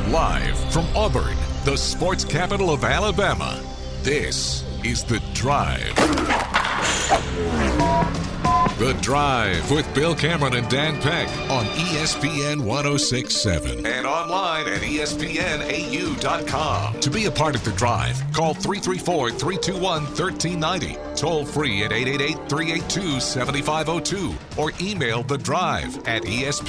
Live from Auburn, the sports capital of Alabama, this is The Drive. The Drive with Bill Cameron and Dan Peck on ESPN 106.7 and online at ESPNAU.com. To be a part of The Drive, call 334-321-1390, toll free at 888-382-7502, or email The Drive at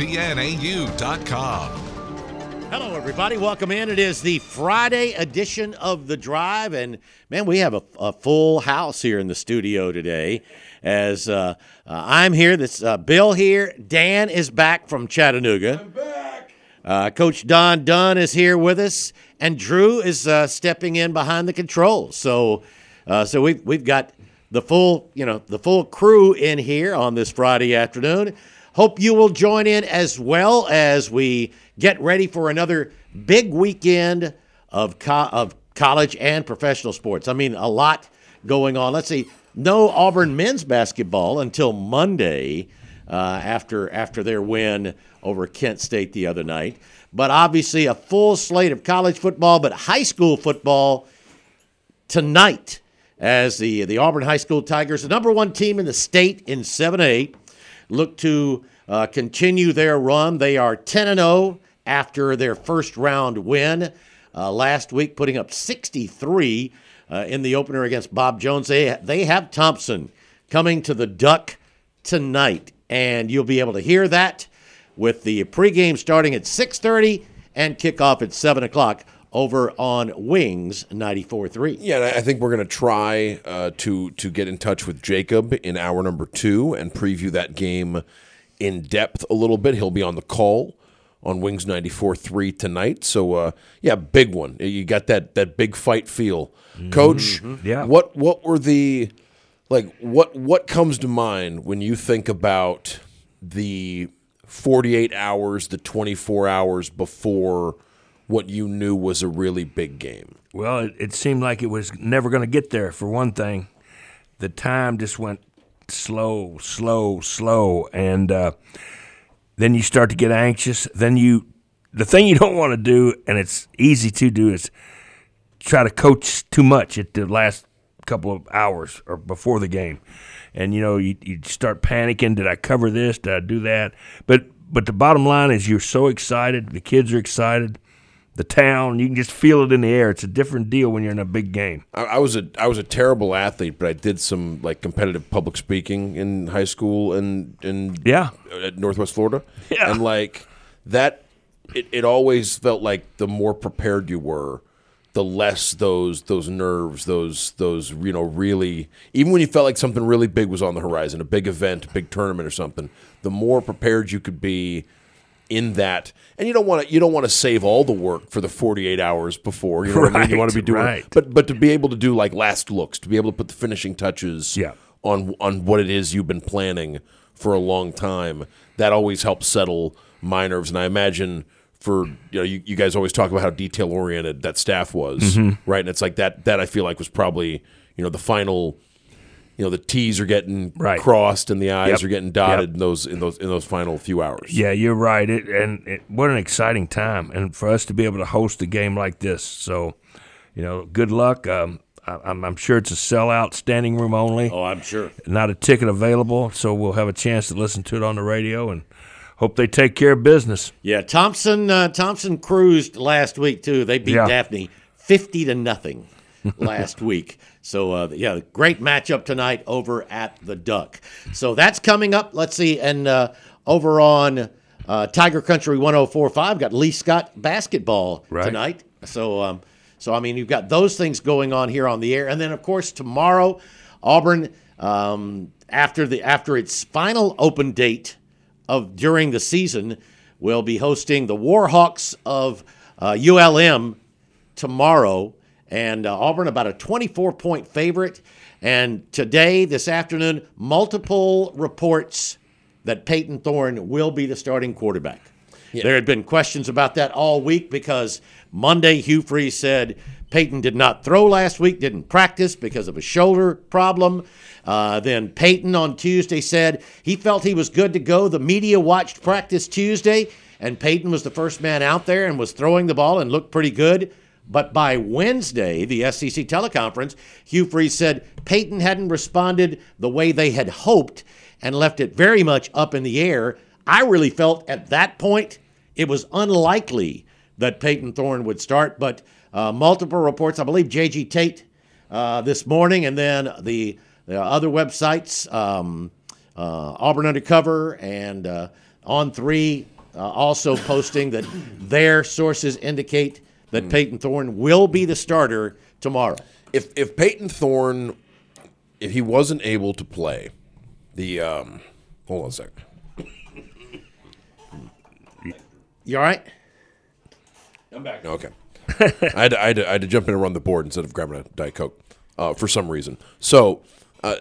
ESPNAU.com. Hello, everybody. Welcome in. It is the Friday edition of The Drive, and, man, we have a full house here in the studio today. As I'm here, this Bill here. Dan is back from Chattanooga. I'm back. Coach Don Dunn is here with us, and Drew is stepping in behind the controls. So we've got the full crew in here on this Friday afternoon. Hope you will join in as well as we get ready for another big weekend of college and professional sports. I mean, a lot going on. Let's see. No Auburn men's basketball until Monday after their win over Kent State the other night. But obviously a full slate of college football, but high school football tonight as the Auburn High School Tigers, the number one team in the state in 7A, look to continue their run. They are 10-0 after their first-round win last week, putting up 63 in the opener against Bob Jones. They have Thompson coming to the Duck tonight, and you'll be able to hear that with the pregame starting at 6:30 and kickoff at 7 o'clock over on Wings 94.3. Yeah, I think we're going to try to get in touch with Jacob in hour number 2 and preview that game in depth a little bit. He'll be on the call on Wings 94.3 tonight. So, big one. You got that big fight feel. Coach, what were the what comes to mind when you think about the 48 hours, the 24 hours before what you knew was a really big game? Well, it seemed like it was never going to get there, for one thing. The time just went slow, and then you start to get anxious. Then the thing you don't want to do, and it's easy to do, is try to coach too much at the last couple of hours or before the game. And, you start panicking. Did I cover this? Did I do that? But the bottom line is you're so excited. The kids are excited. The town, you can just feel it in the air. It's a different deal when you're in a big game. I was a terrible athlete, but I did some competitive public speaking in high school and at Northwest Florida. Yeah. And that it always felt like the more prepared you were, the less those nerves, those really, even when you felt like something really big was on the horizon, a big event, a big tournament or something, the more prepared you could be in that. And you don't want to save all the work for the 48 hours before. You know what I mean? You want to be doing right. But to be able to do last looks, to be able to put the finishing touches on what it is you've been planning for a long time, that always helps settle my nerves. And I imagine for you guys always talk about how detail oriented that staff was, right? And it's like that I feel like was probably the final. The T's are getting crossed and the I's are getting dotted in those final few hours. Yeah, you're right. What an exciting time, and for us to be able to host a game like this. So, good luck. I'm sure it's a sellout, standing room only. Oh, I'm sure. Not a ticket available, so we'll have a chance to listen to it on the radio and hope they take care of business. Yeah, Thompson cruised last week too. They beat Daphne 50-0 last week. So, great matchup tonight over at the Duck. So that's coming up. Let's see. And over on Tiger Country 104.5, got Lee Scott basketball tonight. So, you've got those things going on here on the air. And then, of course, tomorrow, Auburn, after its final open date during the season, will be hosting the Warhawks of ULM tomorrow. And Auburn about a 24-point favorite. And this afternoon, multiple reports that Peyton Thorne will be the starting quarterback. Yeah. There had been questions about that all week because Monday Hugh Freeze said Peyton did not throw last week, didn't practice because of a shoulder problem. Then Peyton on Tuesday said he felt he was good to go. The media watched practice Tuesday, and Peyton was the first man out there and was throwing the ball and looked pretty good. But by Wednesday, the SEC teleconference, Hugh Freeze said Peyton hadn't responded the way they had hoped and left it very much up in the air. I really felt at that point it was unlikely that Peyton Thorne would start, but multiple reports, I believe J.G. Tate this morning, and then the other websites, Auburn Undercover and On3, also posting that their sources indicate that Peyton Thorne will be the starter tomorrow. If Peyton Thorne, if he wasn't able to play, hold on a second. You all right? I'm back. Okay. I had to jump in and run the board instead of grabbing a Diet Coke for some reason. So so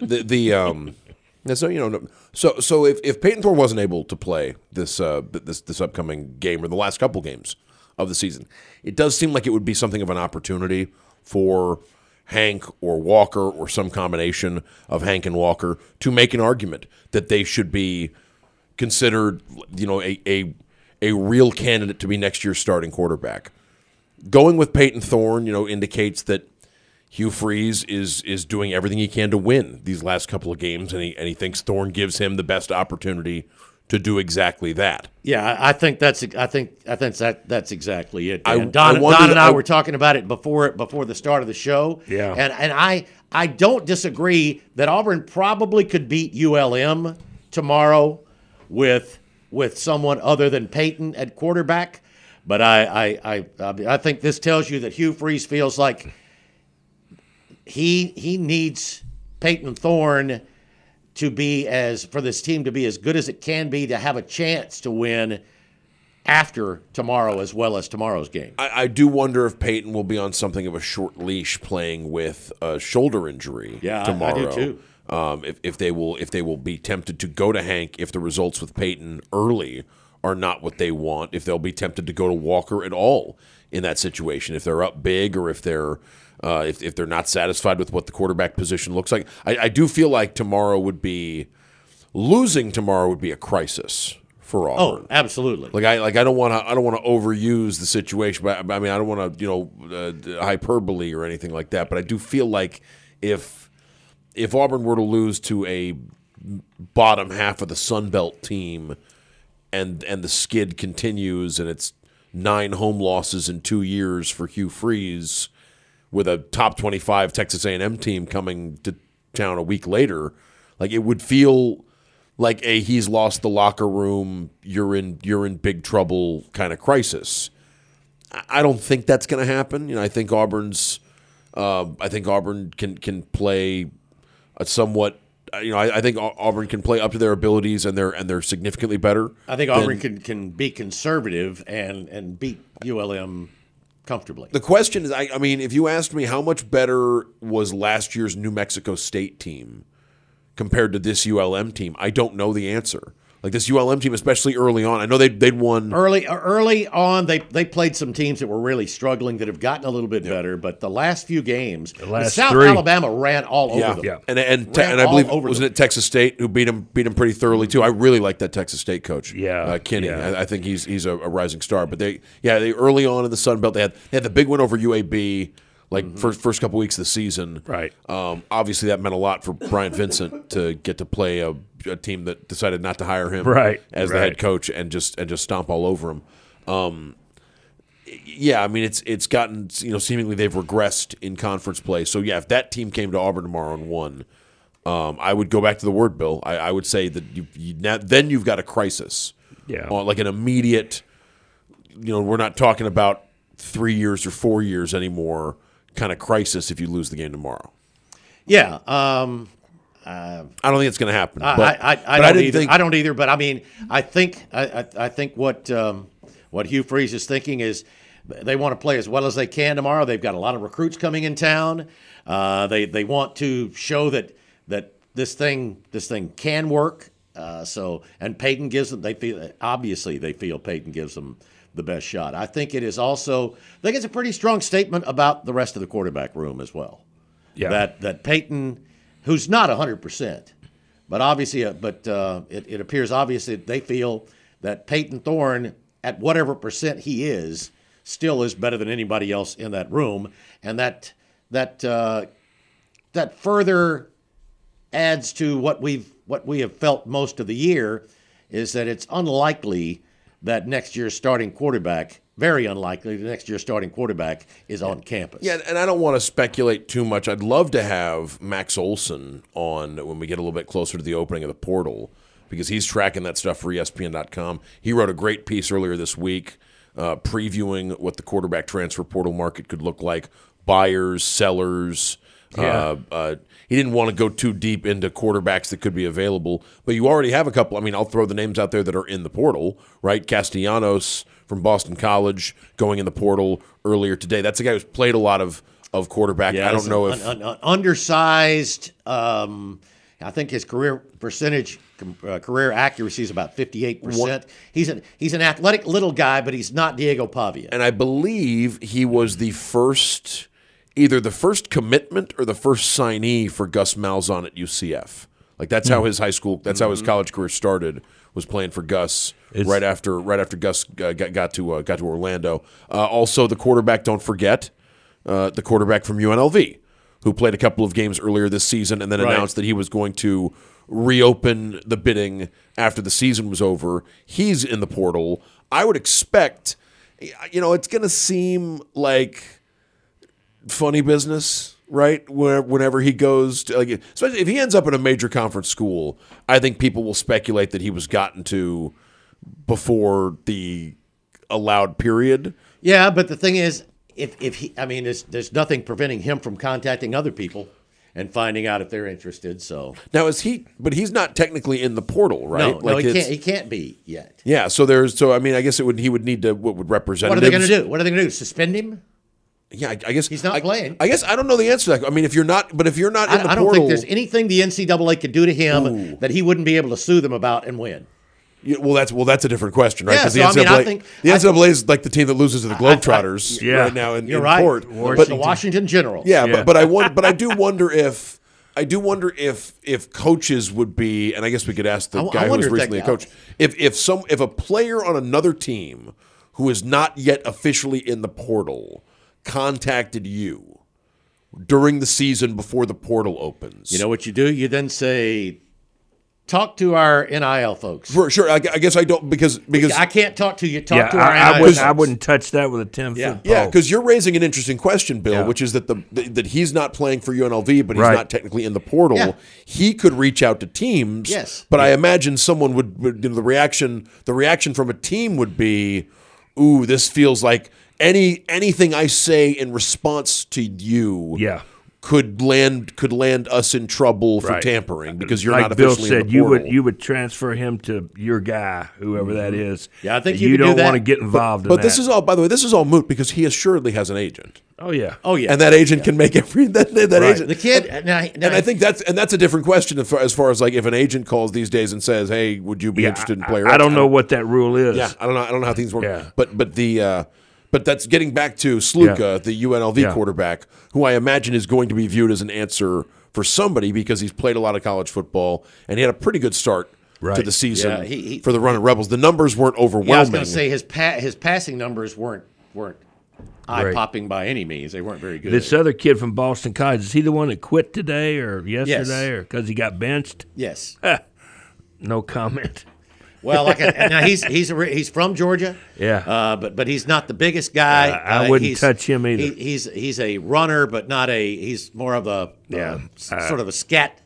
if Peyton Thorne wasn't able to play this upcoming game or the last couple games of the season, it does seem like it would be something of an opportunity for Hank or Walker or some combination of Hank and Walker to make an argument that they should be considered, a real candidate to be next year's starting quarterback. Going with Peyton Thorne, indicates that Hugh Freeze is doing everything he can to win these last couple of games, and he thinks Thorne gives him the best opportunity to do exactly that. Yeah, I think that's exactly it. Don Don and I were talking about it before the start of the show. Yeah, and I don't disagree that Auburn probably could beat ULM tomorrow with someone other than Peyton at quarterback. But I think this tells you that Hugh Freeze feels like he needs Peyton Thorne for this team to be as good as it can be to have a chance to win after tomorrow as well as tomorrow's game. I do wonder if Peyton will be on something of a short leash playing with a shoulder injury tomorrow. I do too. If they will be tempted to go to Hank if the results with Peyton early are not what they want, if they'll be tempted to go to Walker at all in that situation, if they're up big or if they're not satisfied with what the quarterback position looks like. I do feel like losing tomorrow would be a crisis for Auburn. Oh, absolutely. I don't want to overuse the situation, but I mean I don't want to hyperbole or anything like that. But I do feel like if Auburn were to lose to a bottom half of the Sun Belt team, and the skid continues, and it's 9 home losses in 2 years for Hugh Freeze, with a top 25 Texas A&M team coming to town a week later, like it would feel like a he's lost the locker room, you're in big trouble kind of crisis. I don't think that's going to happen. I think Auburn can play a somewhat. I think Auburn can play up to their abilities, and they're significantly better. I think Auburn can be conservative and beat ULM comfortably. The question is, I mean, if you asked me how much better was last year's New Mexico State team compared to this ULM team, I don't know the answer. Like this ULM team, especially early on, I know they'd won early on. They played some teams that were really struggling that have gotten a little bit better. But the last few games, South Alabama ran all over them. Yeah. And I believe wasn't it Texas State who beat them pretty thoroughly too. I really like that Texas State coach. Kinney. Yeah. I think he's a rising star. But they early on in the Sun Belt they had the big win over UAB. First couple weeks of the season, right? Obviously, that meant a lot for Brian Vincent to get to play a team that decided not to hire him, as the head coach and just stomp all over him. I mean, it's gotten seemingly they've regressed in conference play. So if that team came to Auburn tomorrow and won, I would go back to the word, Bill. I would say that then you've got a crisis, like an immediate. We're not talking about 3 years or 4 years anymore. Kind of crisis if you lose the game tomorrow. Yeah, I don't think it's going to happen. I don't either. But I mean, I think what Hugh Freeze is thinking is they want to play as well as they can tomorrow. They've got a lot of recruits coming in town. They want to show that this thing can work. And Peyton gives them. They feel Peyton gives them the best shot. I think it is also. I think it's a pretty strong statement about the rest of the quarterback room as well. Yeah. That Peyton, who's not 100%, but obviously, it appears obvious that they feel that Peyton Thorne at whatever percent he is, still is better than anybody else in that room, and that further adds to what we have felt most of the year, is that it's unlikely that next year's starting quarterback, very unlikely, the next year's starting quarterback is on campus. Yeah, and I don't want to speculate too much. I'd love to have Max Olson on when we get a little bit closer to the opening of the portal, because he's tracking that stuff for ESPN.com. He wrote a great piece earlier this week previewing what the quarterback transfer portal market could look like, buyers, sellers. Yeah. He didn't want to go too deep into quarterbacks that could be available, but you already have a couple. I mean, I'll throw the names out there that are in the portal, right? Castellanos from Boston College going in the portal earlier today. That's a guy who's played a lot of quarterback. Yeah, I don't know if undersized. I think his career percentage, career accuracy is about 58%. He's an athletic little guy, but he's not Diego Pavia. And I believe he was either the first commitment or the first signee for Gus Malzahn at UCF. Like that's how his how his college career started, was playing for Gus right after Gus got to Orlando. Also, the quarterback, don't forget, the quarterback from UNLV, who played a couple of games earlier this season and then announced that he was going to reopen the bidding after the season was over. He's in the portal. I would expect, it's going to seem like funny business, right? Whenever he goes to, especially if he ends up in a major conference school, I think people will speculate that he was gotten to before the allowed period. Yeah, but the thing is, there's nothing preventing him from contacting other people and finding out if they're interested. So now but he's not technically in the portal, right? No, he can't be yet. Yeah, I guess he would need to, what would representatives. What are they going to do? Suspend him? Yeah, I guess he's not playing. I guess I don't know the answer to that. I mean, if you're not in the portal, I don't think there's anything the NCAA could do to him that he wouldn't be able to sue them about and win. Yeah, that's a different question, right? Yeah, the NCAA is like the team that loses to the Globetrotters right now in court. But the Washington Generals. Yeah, but I do wonder if coaches would be, and I guess we could ask the guy who was recently a coach, if a player on another team who is not yet officially in the portal contacted you during the season before the portal opens. You know what you do? You then say, talk to our NIL folks. For sure. I guess I don't, because I can't talk to you. Talk to our NIL folks. I wouldn't touch that with a 10-foot pole. Yeah, because you're raising an interesting question, Bill, which is that that he's not playing for UNLV, but he's not technically in the portal. Yeah. He could reach out to teams. Yes. But I imagine someone would the reaction from a team would be, ooh, this feels like anything I say in response to you could land us in trouble for tampering, because you're not officially in the portal. Bill said you would transfer him to your guy, whoever that is. Yeah, I think you don't want to get get involved in that. But this is all, by the way, this is all moot because he assuredly has an agent. Oh yeah. And that agent can make every that agent. The kid, and I think that's a different question as far as like if an agent calls these days and says, "Hey, would you be interested in player?" I don't know what that rule is. Yeah, I don't know how things work. Yeah. But that's getting back to Sluka, the UNLV quarterback, who I imagine is going to be viewed as an answer for somebody because he's played a lot of college football and he had a pretty good start to the season for the Running Rebels. The numbers weren't overwhelming. Yeah, I was going to say his passing numbers weren't eye-popping by any means. They weren't very good. This other kid from Boston College, is he the one that quit today or yesterday or because he got benched? Yes. No comment. Well, now he's from Georgia. Yeah. But he's not the biggest guy. I wouldn't touch him either. He's a runner, but not he's more of a sort of a scat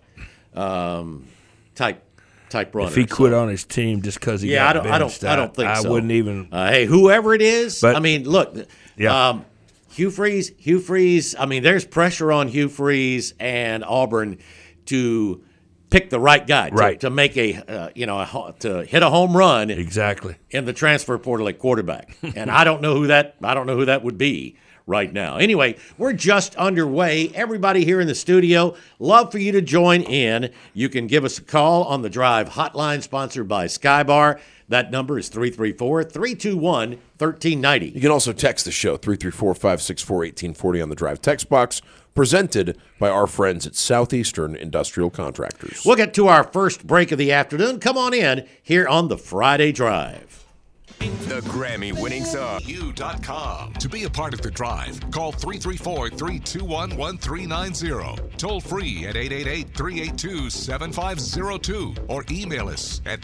type runner. If he quit on his team just because he got benched, I don't think so. I wouldn't even. Hey, whoever it is, but, I mean, look. Yeah. Hugh Freeze. I mean, there's pressure on Hugh Freeze and Auburn to pick the right guy to make to hit a home run exactly in the transfer portal at quarterback. And I don't know who that would be right now. Anyway, we're just underway. Everybody here in the studio, love for you to join in. You can give us a call on the Drive hotline sponsored by Skybar. That number is 334-321-1390. You can also text the show, 334-564-1840 on the Drive text box, presented by our friends at Southeastern Industrial Contractors. We'll get to our first break of the afternoon. Come on in here on the Friday Drive. The Grammy-winning song. U.com. To be a part of The Drive, call 334-321-1390. Toll free at 888-382-7502. Or email us at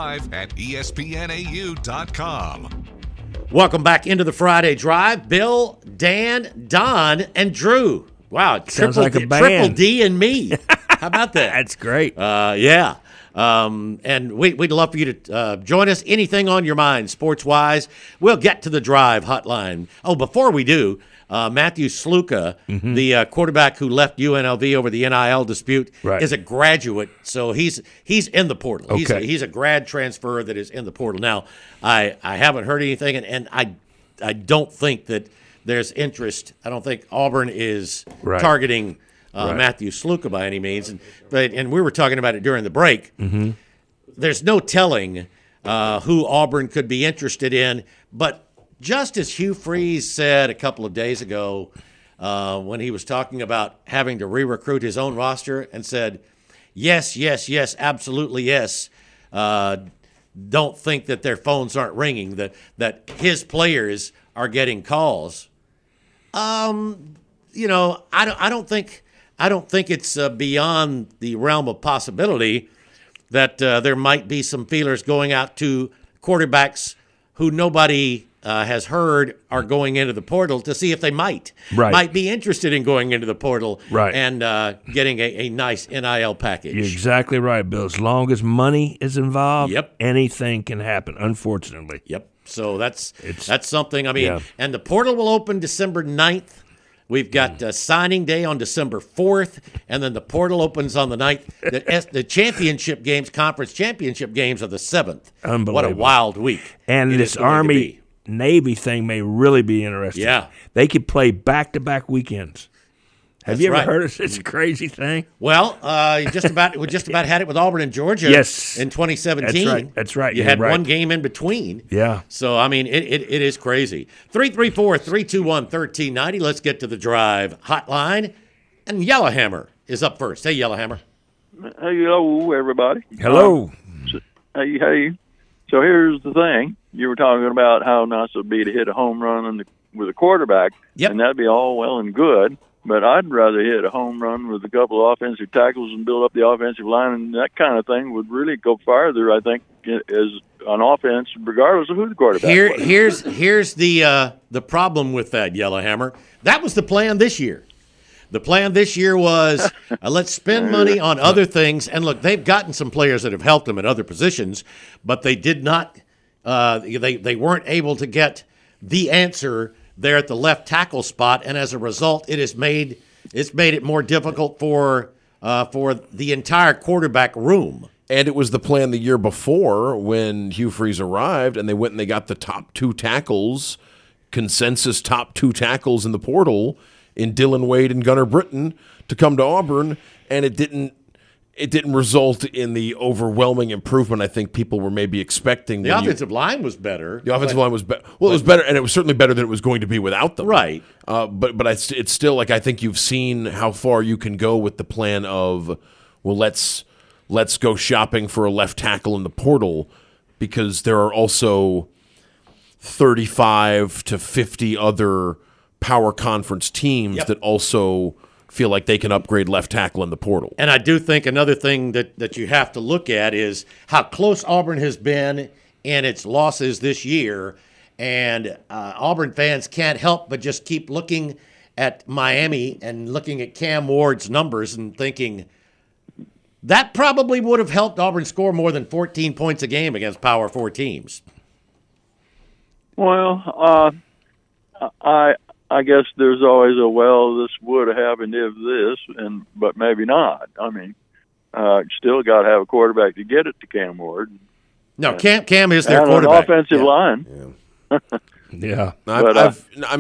thedrive@espnau.com. Welcome back into the Friday Drive. Bill, Dan, Don, and Drew. Wow, Sounds like a band. Triple D and me. How about that? That's great. Yeah. And we'd love for you to join us. Anything on your mind, sports-wise, we'll get to the Drive hotline. Oh, before we do, Matthew Sluka, the quarterback who left UNLV over the NIL dispute, is a graduate, so he's in the portal. Okay. He's a grad transfer that is in the portal. Now, I haven't heard anything, and I don't think that there's interest. I don't think Auburn is targeting Matthew Sluka by any means. And we were talking about it during the break. There's no telling who Auburn could be interested in. But just as Hugh Freeze said a couple of days ago when he was talking about having to re-recruit his own roster and said, yes, absolutely yes. Don't think that their phones aren't ringing, that his players are getting calls. I don't think it's beyond the realm of possibility that there might be some feelers going out to quarterbacks who nobody has heard are going into the portal to see if they might be interested in going into the portal and getting a nice NIL package. You're exactly right, Bill. As long as money is involved, anything can happen, unfortunately. Yep. So that's something. I mean, and the portal will open December 9th. We've got signing day on December 4th, and then the portal opens on the 9th. The championship games, conference championship games, are the 7th. Unbelievable. What a wild week. And this Army-Navy thing may really be interesting. Yeah. They could play back-to-back weekends. Have you ever heard of such a crazy thing? Well, we just about had it with Auburn and Georgia in 2017. That's right. You had one game in between. Yeah. So, I mean, it is crazy. 334-321-1390. Let's get to the Drive hotline. And Yellowhammer is up first. Hey, Yellowhammer. Hello, everybody. Hello. Hey. So here's the thing. You were talking about how nice it would be to hit a home run with a quarterback. Yep. And that'd be all well and good. But I'd rather hit a home run with a couple of offensive tackles and build up the offensive line, and that kind of thing would really go farther, I think, as on offense, regardless of who the quarterback was. Here's the problem with that, Yellowhammer. That was the plan this year. The plan this year was let's spend money on other things. And look, they've gotten some players that have helped them at other positions, but they did not. They weren't able to get the answer there at the left tackle spot, and as a result, it's made it more difficult for the entire quarterback room. And it was the plan the year before when Hugh Freeze arrived, and they went and they got the top two tackles, consensus top two tackles in the portal in Dylan Wade and Gunnar Britton to come to Auburn, and it didn't result in the overwhelming improvement I think people were maybe expecting. The offensive line was better. The offensive line was better. Well, it was better, and it was certainly better than it was going to be without them. Right. But it's still like I think you've seen how far you can go with the plan of, well, let's go shopping for a left tackle in the portal, because there are also 35 to 50 other power conference teams that also feel like they can upgrade left tackle in the portal. And I do think another thing that you have to look at is how close Auburn has been in its losses this year. And Auburn fans can't help but just keep looking at Miami and looking at Cam Ward's numbers and thinking that probably would have helped Auburn score more than 14 points a game against Power 4 teams. Well, I guess there's always this would have happened if this, but maybe not. I mean, still got to have a quarterback to get it to Cam Ward. No, Cam is their quarterback. An offensive line. Yeah. But,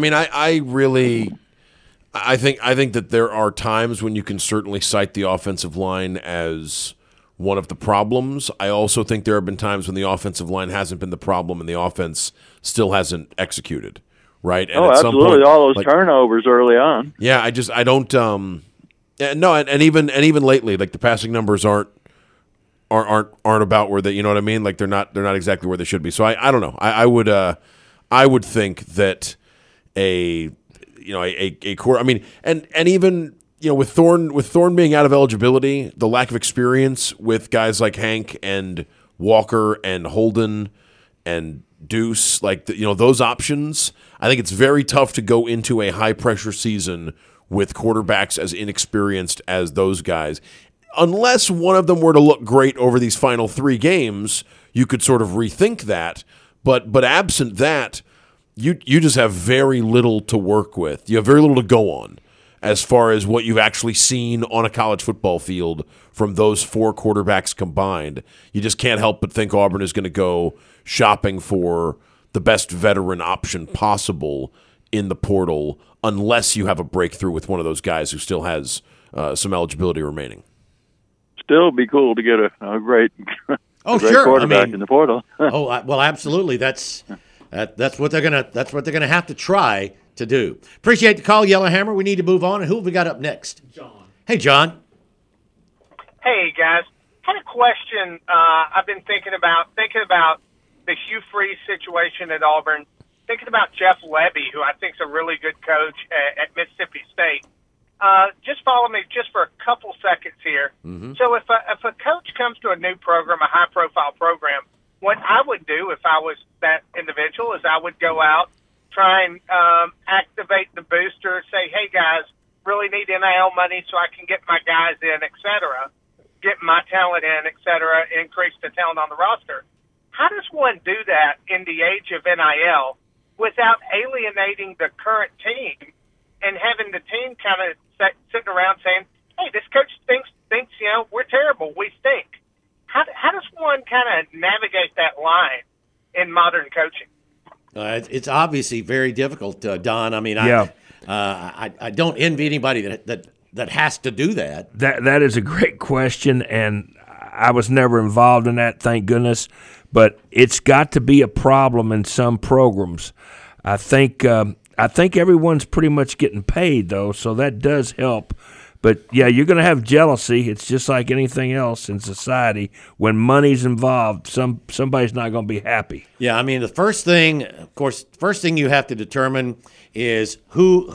I think that there are times when you can certainly cite the offensive line as one of the problems. I also think there have been times when the offensive line hasn't been the problem and the offense still hasn't executed. Right. And at absolutely. Some point, all those turnovers early on. Yeah. I don't. No. And even lately, like the passing numbers aren't aren't about where they, you know what I mean? Like they're not exactly where they should be. So I don't know. I would think that a core. I mean, and even with Thorne being out of eligibility, the lack of experience with guys like Hank and Walker and Holden and Deuce, like those options. I think it's very tough to go into a high pressure season with quarterbacks as inexperienced as those guys. Unless one of them were to look great over these final 3 games, you could sort of rethink that. But absent that, you just have very little to work with. You have very little to go on as far as what you've actually seen on a college football field from those 4 quarterbacks combined. You just can't help but think Auburn is going to go shopping for the best veteran option possible in the portal, unless you have a breakthrough with one of those guys who still has some eligibility remaining. Still be cool to get a great, great sure. quarterback in the portal. Well, absolutely. That's what they're gonna have to try to do. Appreciate the call, Yellowhammer. We need to move on. And who have we got up next? John. Hey, John. Hey guys, had a question. I've been thinking about the Hugh Freeze situation at Auburn. Thinking about Jeff Lebby, who I think is a really good coach at Mississippi State. Just follow me just for a couple seconds here. Mm-hmm. So if a coach comes to a new program, a high-profile program, what I would do if I was that individual is I would go out, try and activate the booster, say, hey, guys, really need NIL money so I can get my guys in, et cetera, get my talent in, et cetera, increase the talent on the roster. How does one do that in the age of NIL without alienating the current team and having the team kind of sitting around saying, hey, this coach thinks we're terrible, we stink? How does one kind of navigate that line in modern coaching? It's obviously very difficult, Don. I mean, I don't envy anybody that has to do that. That is a great question, and I was never involved in that, thank goodness. But it's got to be a problem in some programs. I think everyone's pretty much getting paid, though, so that does help. But, yeah, you're going to have jealousy. It's just like anything else in society. When money's involved, somebody's not going to be happy. Yeah, I mean, the first thing you have to determine is who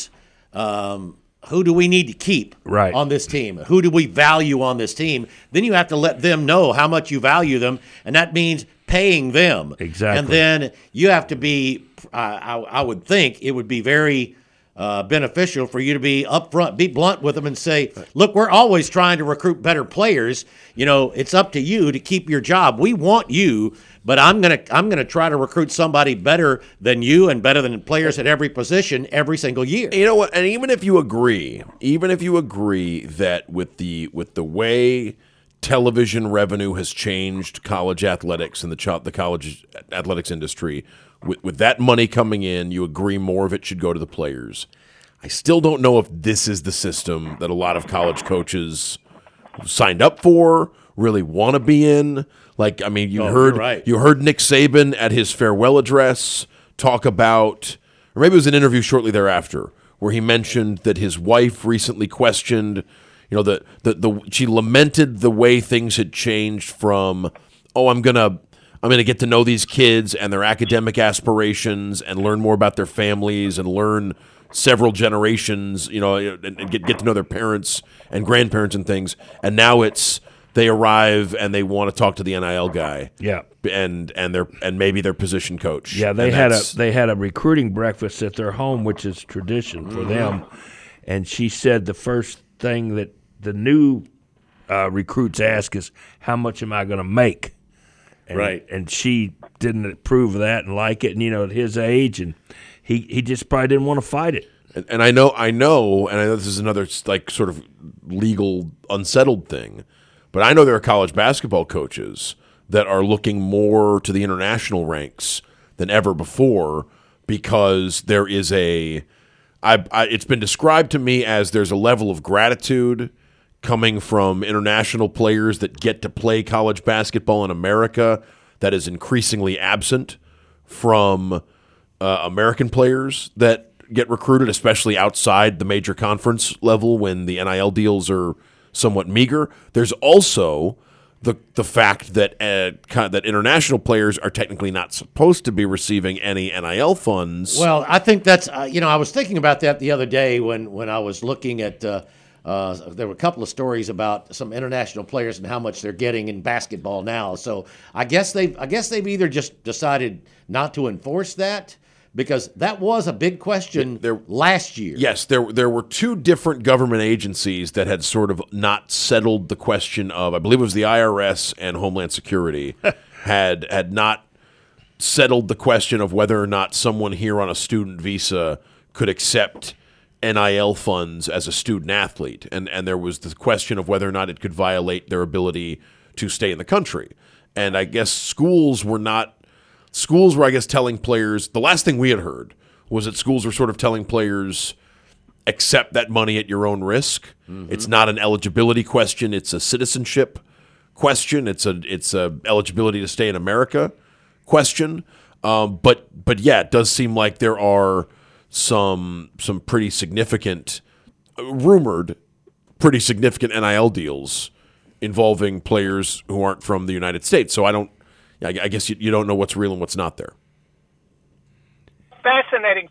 do we need to keep on this team? Who do we value on this team? Then you have to let them know how much you value them, and that means paying them. Exactly. And then you have to be I would think it would be very beneficial for you to be upfront, be blunt with them and say, look, we're always trying to recruit better players. It's up to you to keep your job. We want you, but I'm gonna try to recruit somebody better than you and better than players at every position every single year. You know what? And even if you agree that with the way television revenue has changed college athletics and the college athletics industry, with that money coming in, you agree more of it should go to the players. I still don't know if this is the system that a lot of college coaches signed up for, really want to be in. Like, I mean, you heard Nick Saban at his farewell address talk about, or maybe it was an interview shortly thereafter, where he mentioned that his wife recently questioned, she lamented the way things had changed from, I'm gonna get to know these kids and their academic aspirations and learn more about their families and learn several generations, and get to know their parents and grandparents and things. And now it's they arrive and they want to talk to the NIL guy. Yeah. And maybe their position coach. Yeah, they had a recruiting breakfast at their home, which is tradition for them. And she said the first thing that the new recruits ask is, how much am I going to make? And she didn't approve of that and like it, and at his age, and he just probably didn't want to fight it. And I know, this is another like sort of legal unsettled thing, but I know there are college basketball coaches that are looking more to the international ranks than ever before because there is it's been described to me as there's a level of gratitude coming from international players that get to play college basketball in America that is increasingly absent from American players that get recruited, especially outside the major conference level when the NIL deals are somewhat meager. There's also the fact that that international players are technically not supposed to be receiving any NIL funds. Well, I think that's I was thinking about that the other day when I was looking at there were a couple of stories about some international players and how much they're getting in basketball now. So I guess they've either just decided not to enforce that, because that was a big question last year. Yes, there were two different government agencies that had sort of not settled the question of, I believe it was the IRS and Homeland Security, had not settled the question of whether or not someone here on a student visa could accept NIL funds as a student athlete. And there was the question of whether or not it could violate their ability to stay in the country. And I guess schools were, I guess, telling players, the last thing we had heard was that schools were sort of telling players, accept that money at your own risk. Mm-hmm. It's not an eligibility question. It's a citizenship question. It's a eligibility to stay in America question. But yeah, it does seem like there are some pretty significant, rumored, pretty significant NIL deals involving players who aren't from the United States. So I guess you don't know what's real and what's not there. Fascinating.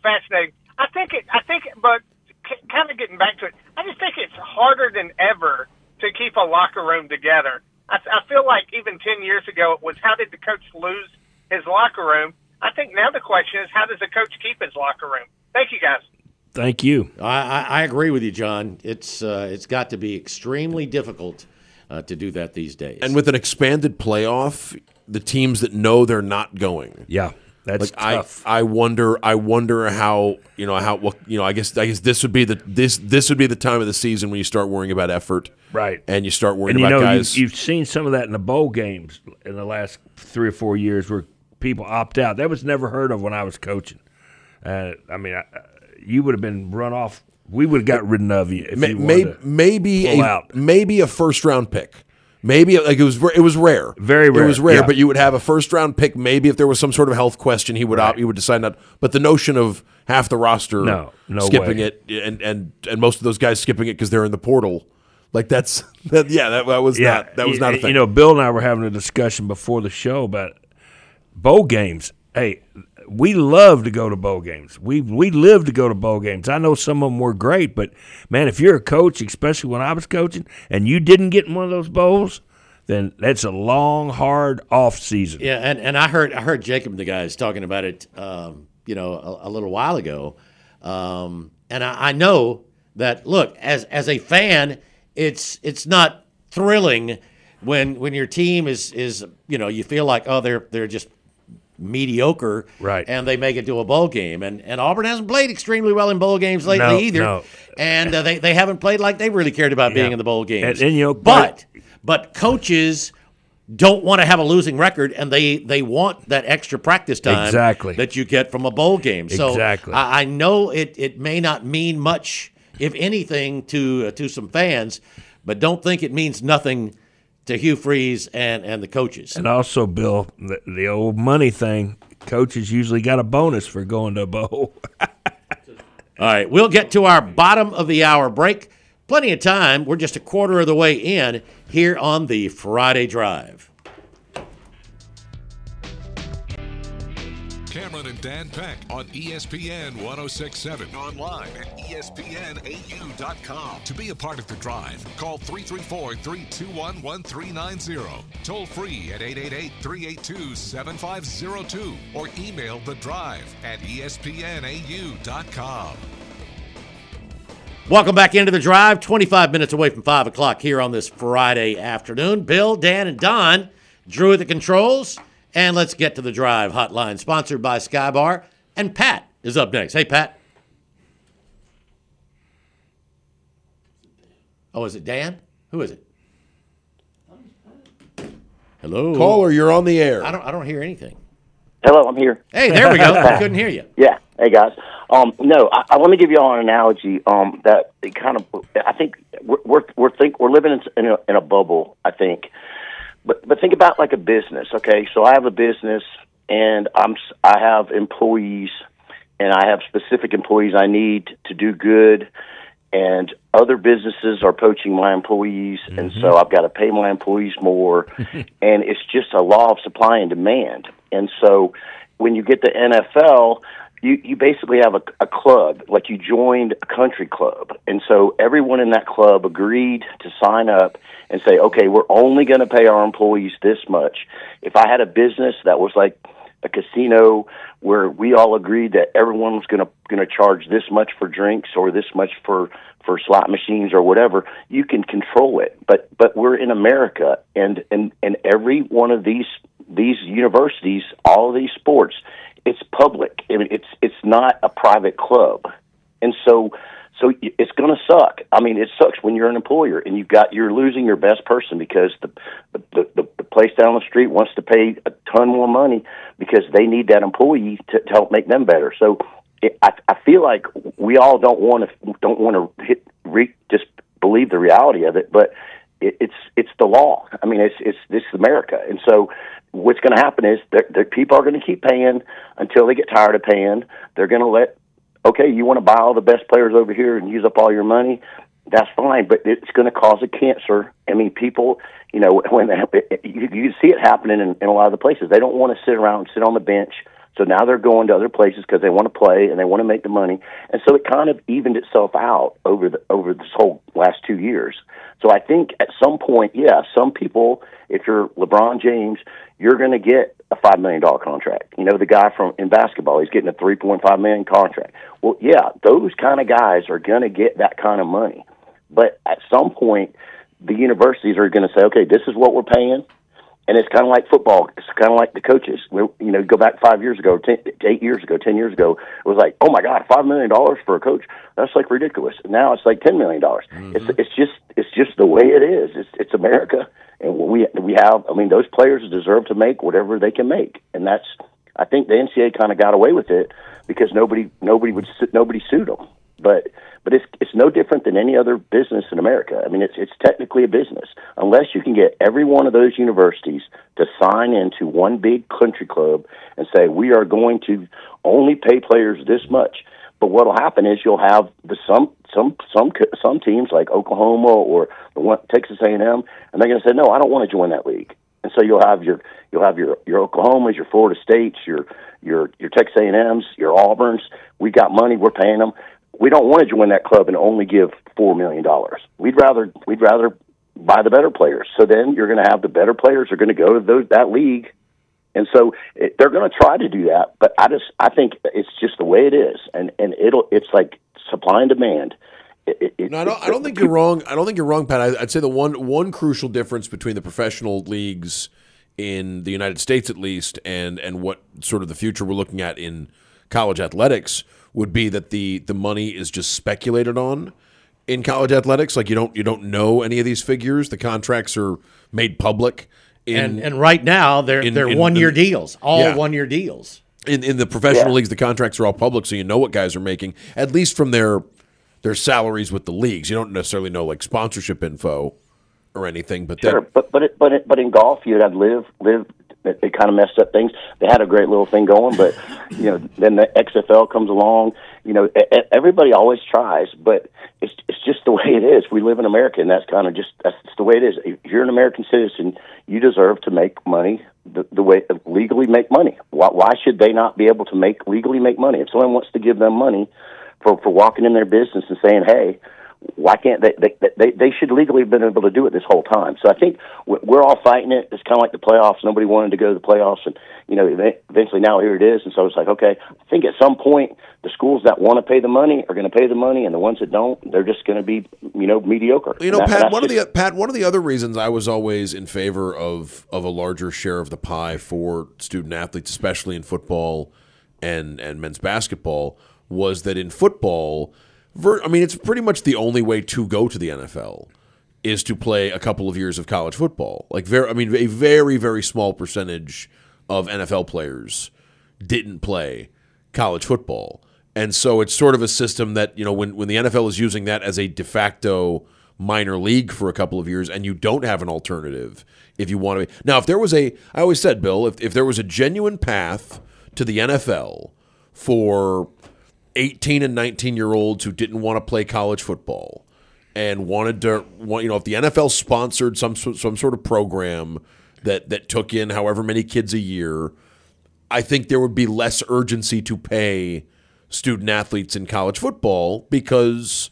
But kind of getting back to it, I just think it's harder than ever to keep a locker room together. I feel like even 10 years ago it was, how did the coach lose his locker room? I think now the question is, how does the coach keep his locker room? Thank you, guys. Thank you. I agree with you, John. It's got to be extremely difficult to do that these days. And with an expanded playoff, the teams that know they're not going. Yeah, that's tough. I wonder how I guess this would be the time of the season when you start worrying about effort, right? And you start worrying about guys. You've seen some of that in the bowl games in the last 3 or 4 years where people opt out. That was never heard of when I was coaching. You would have been run off. We would have got rid of you if you wanted to pull out. Maybe a first round pick. Maybe it was rare, very rare. It was rare, yeah. But you would have a first round pick. Maybe if there was some sort of health question, he would opt. He would decide not. But the notion of half the roster skipping it, and most of those guys skipping it because they're in the portal, like that was not a thing. Bill and I were having a discussion before the show about bowl games. Hey, we love to go to bowl games. We live to go to bowl games. I know some of them were great, but, man, if you're a coach, especially when I was coaching, and you didn't get in one of those bowls, then that's a long, hard off season. Yeah, and I heard Jacob and the guys talking about it, a little while ago, and I know that, look, as a fan, it's not thrilling when your team is you feel like, oh, they're just mediocre, right? And they make it to a bowl game, and Auburn hasn't played extremely well in bowl games lately either. No. And they haven't played like they really cared about being in the bowl games. And but coaches don't want to have a losing record, and they want that extra practice time that you get from a bowl game. So exactly. I know it may not mean much, if anything, to some fans, but don't think it means nothing to Hugh Freeze and the coaches. And also, Bill, the old money thing, coaches usually got a bonus for going to a bowl. All right, we'll get to our bottom of the hour break. Plenty of time. We're just a quarter of the way in here on the Friday Drive. Cameron and Dan Peck on ESPN 106.7. Online at ESPNAU.com. To be a part of the drive, call 334-321-1390. Toll free at 888-382-7502. Or email the drive at ESPNAU.com. Welcome back into the drive. 25 minutes away from 5 o'clock here on this Friday afternoon. Bill, Dan, and Don, Drew at the controls. And let's get to the drive hotline, sponsored by Skybar. And Pat is up next. Hey, Pat. Oh, is it Dan? Who is it? Hello. Caller, you're on the air. I don't hear anything. Hello, I'm here. Hey, there we go. I couldn't hear you. Yeah. Hey, guys. No, I want to give you all an analogy. That it kind of, I think we're living in a bubble. I think, but think about like a business. Okay, so I have a business, and I have employees, and I have specific employees I need to do good, and other businesses are poaching my employees, and so I've got to pay my employees more, and it's just a law of supply and demand. And so when you get the NFL, you basically have a club, like you joined a country club. And so everyone in that club agreed to sign up and say, okay, we're only going to pay our employees this much. If I had a business that was like a casino where we all agreed that everyone was going to charge this much for drinks or this much for slot machines or whatever, you can control it. But we're in America, and every one of these universities, all of these sports, it's public. I mean, it's not a private club, and so it's going to suck. I mean, it sucks when you're an employer and you're losing your best person because the place down the street wants to pay a ton more money because they need that employee to help make them better. So I feel like we all don't want to just believe the reality of it, but it's the law. I mean, it's America, and so what's going to happen is that people are going to keep paying until they get tired of paying. They're going to let, okay, you want to buy all the best players over here and use up all your money, that's fine, but it's going to cause a cancer. I mean, people, when you see it happening in a lot of the places. They don't want to sit on the bench. So now they're going to other places because they want to play and they want to make the money. And so it kind of evened itself out over this whole last 2 years. So I think at some point, yeah, some people, if you're LeBron James, you're going to get a $5 million contract. The guy in basketball, he's getting a $3.5 million contract. Well, yeah, those kind of guys are going to get that kind of money. But at some point, the universities are going to say, okay, this is what we're paying. And it's kind of like football. It's kind of like the coaches. Go back 5 years ago, 8 years ago, 10 years ago. It was like, oh my God, $5 million for a coach. That's like ridiculous. Now it's like $10 million. It's just the way it is. It's America, and we have. I mean, those players deserve to make whatever they can make, and I think the NCAA kind of got away with it because nobody sued them. But it's no different than any other business in America. I mean, it's technically a business unless you can get every one of those universities to sign into one big country club and say we are going to only pay players this much. But what will happen is you'll have some teams like Oklahoma or Texas A&M, and they're going to say, no, I don't want to join that league. And so you'll have your Oklahomas, your Florida States, your Texas A&Ms, your Auburns. We got money, we're paying them. We don't want to join that club and only give $4 million. We'd rather buy the better players. So then you're going to have the better players are going to go to that league, and so they're going to try to do that. But I think it's just the way it is, and it's like supply and demand. I don't think you're wrong. I don't think you're wrong, Pat. I'd say the one crucial difference between the professional leagues in the United States, at least, and what sort of the future we're looking at in college athletics would be that the money is just speculated on in college athletics. Like you don't know any of these figures. The contracts are made public. And right now they're 1 year deals, all 1 year deals. In the professional leagues, the contracts are all public, so you know what guys are making, at least from their salaries with the leagues. You don't necessarily know like sponsorship info or anything. But sure, but in golf you'd have live. They kind of messed up things. They had a great little thing going, but then the XFL comes along. Everybody always tries, but it's just the way it is. We live in America, and that's the way it is. If you're an American citizen, you deserve to make money the way legally make money. Why should they not be able to legally make money? If someone wants to give them money for walking in their business and saying, hey, why can't they should legally have been able to do it this whole time. So I think we're all fighting it. It's kind of like the playoffs. Nobody wanted to go to the playoffs, and eventually now here it is. And so it's like, okay, I think at some point the schools that want to pay the money are going to pay the money, and the ones that don't, they're just going to be mediocre. Pat, one of the other reasons I was always in favor of a larger share of the pie for student athletes, especially in football and men's basketball, was that in football, it's pretty much the only way to go to the NFL is to play a couple of years of college football. A very, very small percentage of NFL players didn't play college football. And so it's sort of a system that, when the NFL is using that as a de facto minor league for a couple of years and you don't have an alternative if you want to. Now, if there was I always said, Bill, if there was a genuine path to the NFL for 18 and 19-year-olds who didn't want to play college football and wanted to, if the NFL sponsored some sort of program that took in however many kids a year, I think there would be less urgency to pay student athletes in college football because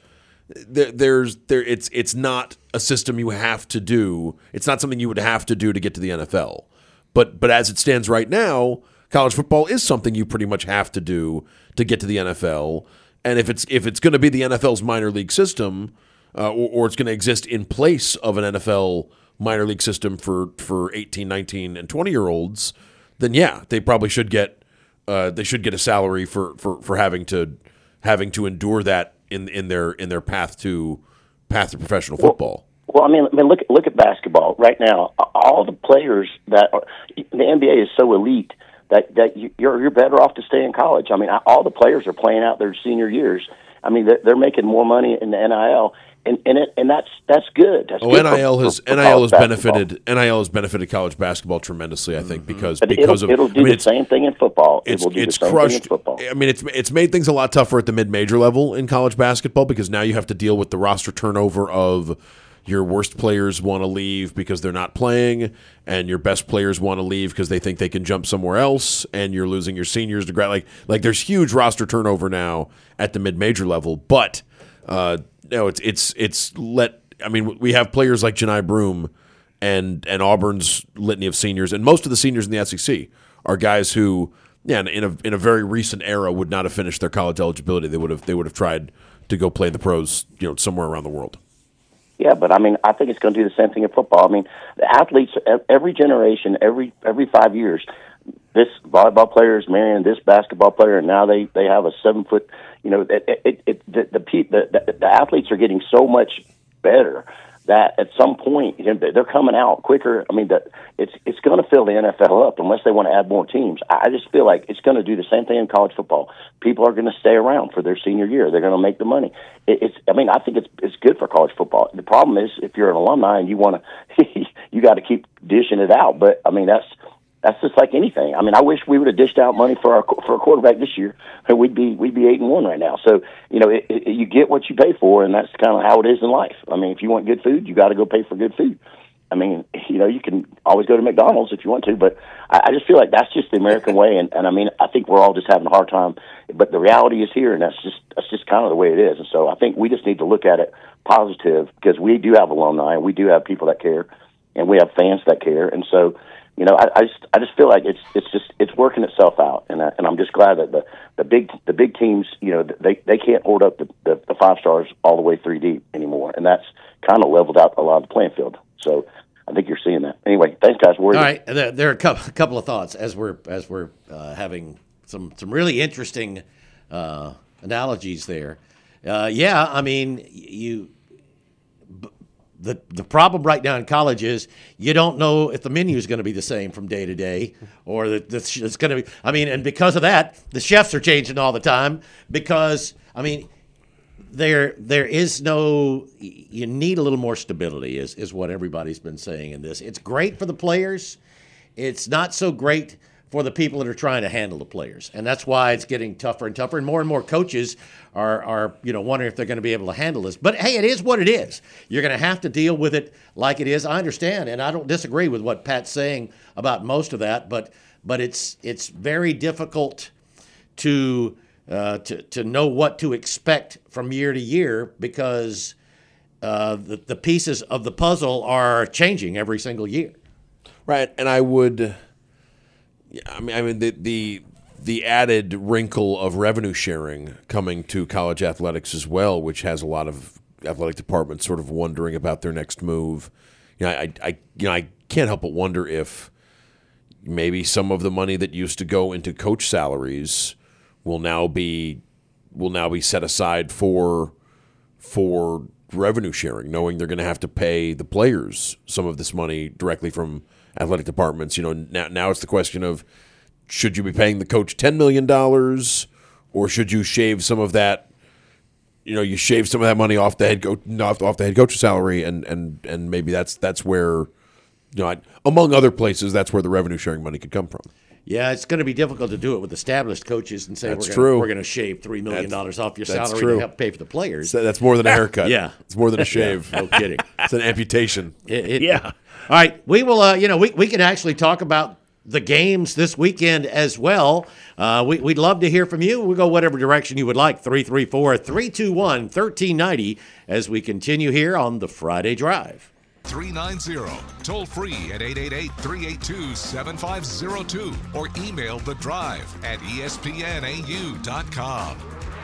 it's not a system you have to do. It's not something you would have to do to get to the NFL. But as it stands right now, college football is something you pretty much have to do to get to the NFL. And if it's going to be the NFL's minor league system, or it's going to exist in place of an NFL minor league system for 18, 19, and 20-year-olds, then yeah, they probably should get a salary for having to endure that in their path to professional football. Well, I mean, look at basketball right now. All the players the NBA is so elite that you're better off to stay in college. I mean, all the players are playing out their senior years. I mean, they're making more money in the NIL, and that's good. That's good NIL has benefited college basketball tremendously. I think because it'll do the same thing in football. It's crushed. I mean, it's made things a lot tougher at the mid-major level in college basketball because now you have to deal with the roster turnover of your worst players want to leave because they're not playing, and your best players want to leave because they think they can jump somewhere else, and you're losing your seniors to grad. Like there's huge roster turnover now at the mid-major level, but we have players like Janai Broome and Auburn's litany of seniors, and most of the seniors in the SEC are guys who, in a very recent era would not have finished their college eligibility. They would have tried to go play in the pros, somewhere around the world. Yeah, but I mean, I think it's going to do the same thing in football. I mean, the athletes, every generation, every 5 years, this volleyball player is marrying this basketball player, and now they have a 7 foot. The athletes are getting so much better that at some point they're coming out quicker. I mean, it's going to fill the NFL up unless they want to add more teams. I just feel like it's going to do the same thing in college football. People are going to stay around for their senior year. They're going to make the money. I think it's good for college football. The problem is if you're an alumni and you want to, you got to keep dishing it out. But I mean, that's just like anything. I mean, I wish we would have dished out money for a quarterback this year. We'd be 8-1 right now. So you get what you pay for, and that's kind of how it is in life. I mean, if you want good food, you got to go pay for good food. I mean, you can always go to McDonald's if you want to, but I just feel like that's just the American way. And I mean, I think we're all just having a hard time. But the reality is here, and that's just kind of the way it is. And so I think we just need to look at it positive because we do have alumni, and we do have people that care, and we have fans that care, and so. I just feel like it's working itself out, and I'm just glad that the big teams, they can't hold up the 5 stars all the way 3 deep anymore, and that's kind of leveled out a lot of the playing field. So I think you're seeing that. Anyway, thanks, guys. All right, there are a couple of thoughts as we're having some really interesting analogies there. I mean The problem right now in college is you don't know if the menu is going to be the same from day to day, or that it's going to be. I mean, and because of that, the chefs are changing all the time. Because I mean, there is no. You need a little more stability, is what everybody's been saying in this. It's great for the players. It's not so great for the people that are trying to handle the players, and that's why it's getting tougher and tougher. And more coaches are wondering if they're going to be able to handle this. But hey, it is what it is. You're going to have to deal with it like it is. I understand, and I don't disagree with what Pat's saying about most of that. But it's very difficult to know what to expect from year to year because the pieces of the puzzle are changing every single year. Right, and I would. I mean, the added wrinkle of revenue sharing coming to college athletics as well, which has a lot of athletic departments sort of wondering about their next move. I can't help but wonder if maybe some of the money that used to go into coach salaries will now be set aside for revenue sharing, knowing they're going to have to pay the players some of this money directly from athletic departments. Now it's the question of, should you be paying the coach $10 million, or should you shave some of that? You shave some of that money off the head coach's salary, and maybe that's where, among other places, that's where the revenue sharing money could come from. Yeah, it's going to be difficult to do it with established coaches and say That's we're true. going to shave $3 million off your that's salary true. to help pay for the players. So that's more than a haircut. Yeah. It's more than a shave. No kidding. It's an amputation. Yeah. All right, we will. We can actually talk about the games this weekend as well. We'd love to hear from you. We'll go whatever direction you would like. 334-321-1390 as we continue here on the Friday Drive. 390. Toll free at 888-382-7502 or email The Drive at espnau.com.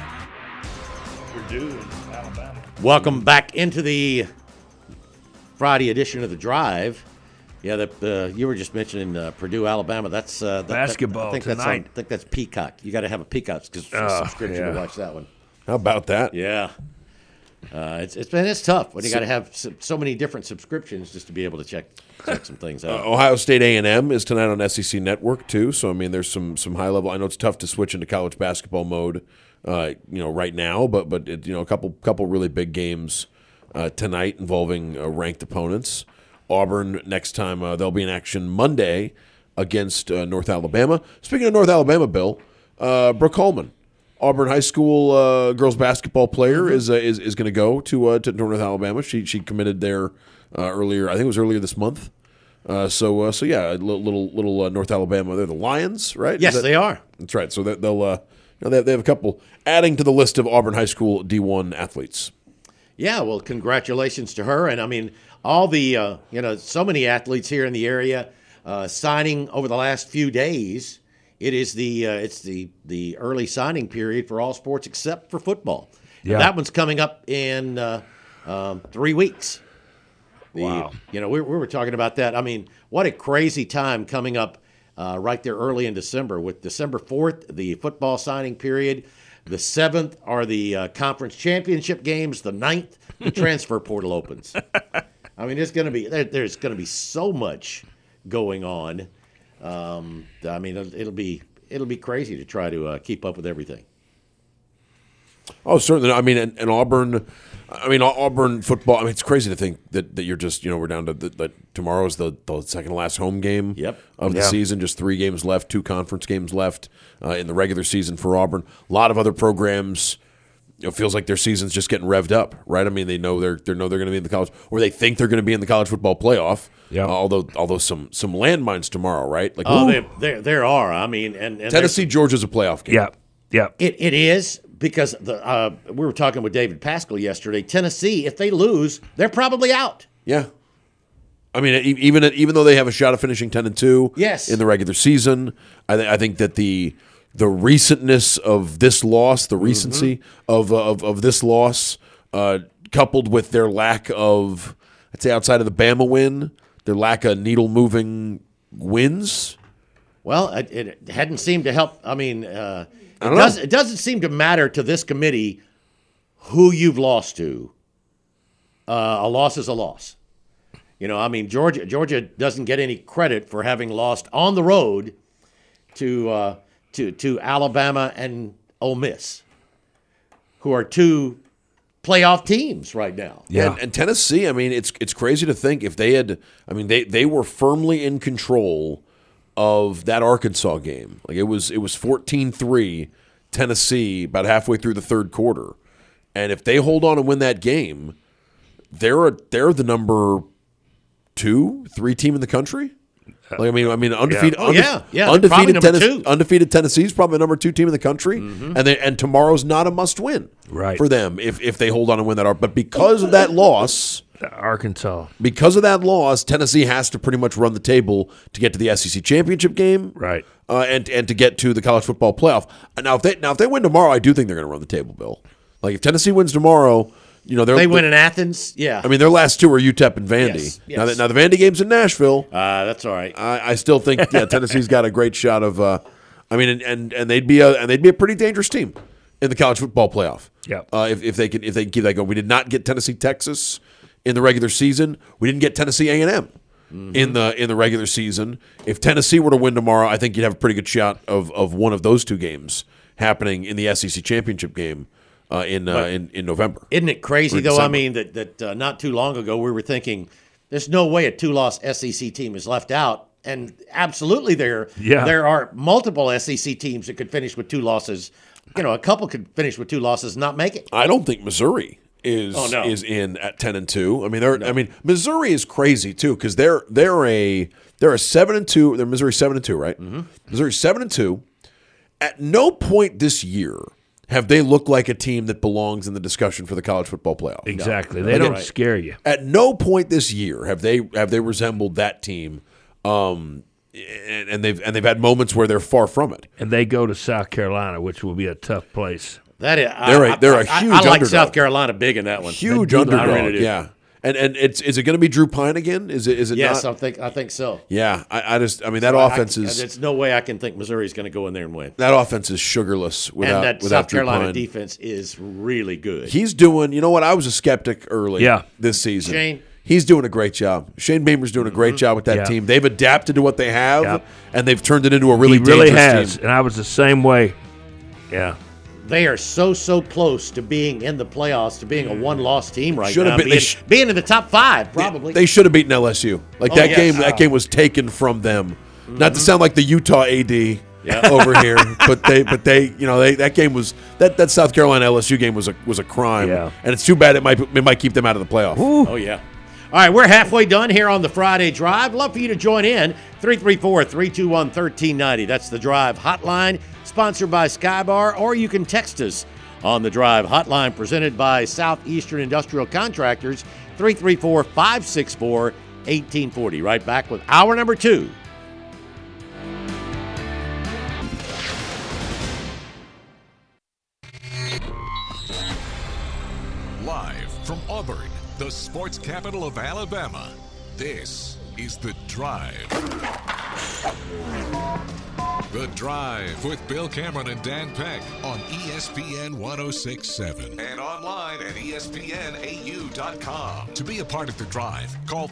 Purdue and Alabama. Welcome back into the Friday edition of the Drive. Yeah, you were just mentioning Purdue, Alabama. That's Basketball I think tonight. I think that's Peacock. You got to have a Peacock subscription yeah. to watch that one. How about that? Yeah, it's tough when you got to have so many different subscriptions just to be able to check some things out. Ohio State A&M is tonight on SEC Network too. So I mean, there's some high level. I know it's tough to switch into college basketball mode, right now. But a couple really big games tonight involving ranked opponents. Auburn next time they'll be in action Monday against North Alabama. Speaking of North Alabama, Bill, Brooke Holman, Auburn High School girls basketball player, is going to go to North Alabama. She committed there earlier. I think it was earlier this month. So yeah, a little North Alabama. They're the Lions, right? Yes, they are. That's right. So they'll they have a couple adding to the list of Auburn High School D1 athletes. Yeah, well, congratulations to her. And I mean, all the, so many athletes here in the area signing over the last few days. It is the early signing period for all sports except for football. Yeah. And that one's coming up in 3 weeks. Wow. We were talking about that. I mean, what a crazy time coming up right there early in December with December 4th, the football signing period. The 7th are the conference championship games. The 9th, the transfer portal opens. I mean, there's going to be so much going on. I mean, it'll be crazy to try to keep up with everything. Oh, certainly. I mean, and Auburn. I mean, Auburn football. I mean, it's crazy to think that you're just we're down to that tomorrow's the second to last home game of the season. Just 3 games left, 2 conference games left in the regular season for Auburn. A lot of other programs. It feels like their season's just getting revved up, right? I mean, they know they're going to be in the college, or they think they're going to be in the college football playoff. Yeah. Although some landmines tomorrow, right? Like, there are. I mean, and Tennessee Georgia's a playoff game. Yeah. Yeah. It is because we were talking with David Pascal yesterday. Tennessee, if they lose, they're probably out. Yeah. I mean, even though they have a shot of finishing 10-2 Yes. in the regular season, I think that the recentness of this loss, the recency of this loss, coupled with their lack of, I'd say outside of the Bama win, their lack of needle-moving wins. Well, it hadn't seemed to help. I mean, know. It doesn't seem to matter to this committee who you've lost to. A loss is a loss. I mean, Georgia doesn't get any credit for having lost on the road to Alabama and Ole Miss, who are 2 playoff teams right now. Yeah. And Tennessee, I mean, it's crazy to think if they had, I mean, they were firmly in control of that Arkansas game. Like it was 14-3 Tennessee about halfway through the third quarter. And if they hold on and win that game, they're the number 2, 3 team in the country. Like I mean, undefeated. Yeah. Undefeated Tennessee. 2. Undefeated Tennessee's probably the number 2 team in the country, and tomorrow's not a must win for them if they hold on and win that. But because of that loss, Arkansas. Because of that loss, Tennessee has to pretty much run the table to get to the SEC championship game, Right. And to get to the college football playoff. Now, if they win tomorrow, I do think they're going to run the table, Bill. Like if Tennessee wins tomorrow. They win in Athens, yeah. I mean, their last 2 are UTEP and Vandy. Yes. Now the Vandy game's in Nashville. That's all right. I still think Tennessee's got a great shot of. I mean, and they'd be a pretty dangerous team in the college football playoff. Yeah. If they can keep that going. We did not get Tennessee Texas in the regular season. We didn't get Tennessee A&M in the regular season. If Tennessee were to win tomorrow, I think you'd have a pretty good shot of one of those 2 games happening in the SEC championship game. In November. Isn't it crazy, though? December. I mean, that not too long ago we were thinking there's no way a 2-loss SEC team is left out. and absolutely there are multiple SEC teams that could finish with 2 losses. A couple could finish with 2 losses and not make it. I don't think Missouri is in at 10-2. I mean, Missouri is crazy too because they're a 7-2. They're Missouri 7-2, right? Mm-hmm. Missouri 7-2. At no point this year have they looked like a team that belongs in the discussion for the college football playoff. Exactly. They don't scare you. At no point this year have they resembled that team. And they've had moments where they're far from it. And they go to South Carolina, which will be a tough place. That is, they're a huge I like underdog. South Carolina big in that one. Huge underdog. Yeah. And is it going to be Drew Pine again? Is it yes, not? I think so. Yeah, that offense is. There's no way I can think Missouri's going to go in there and win. That offense is sugarless without and that without South Carolina Drew Pine. defense is really good. He's doing. You know what? I was a skeptic early. Yeah. This season. Shane. He's doing a great job. Shane Beamer's doing a great job with that team. They've adapted to what they have, and they've turned it into a really dangerous team. And I was the same way. Yeah. They are so close to being in the playoffs, to being a one-loss team right now. Being in the top 5, probably. They should have beaten LSU. Game. That game was taken from them. Mm-hmm. Not to sound like the Utah AD over here, but they that game was that South Carolina LSU game was a crime. Yeah. And it's too bad it might keep them out of the playoff. Ooh. Oh yeah. All right, we're halfway done here on the Friday Drive. Love for you to join in. 334-321-1390. That's the Drive hotline, sponsored by Skybar, or you can text us on the Drive hotline, presented by Southeastern Industrial Contractors, 334-564-1840. Right back with hour number 2. Live from Auburn, the sports capital of Alabama, this is The Drive. The Drive with Bill Cameron and Dan Peck on ESPN 106.7 and online at ESPNAU.com. To be a part of The Drive, call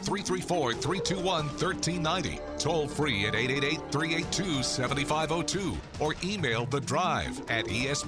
334-321-1390, toll free at 888-382-7502, or email The Drive at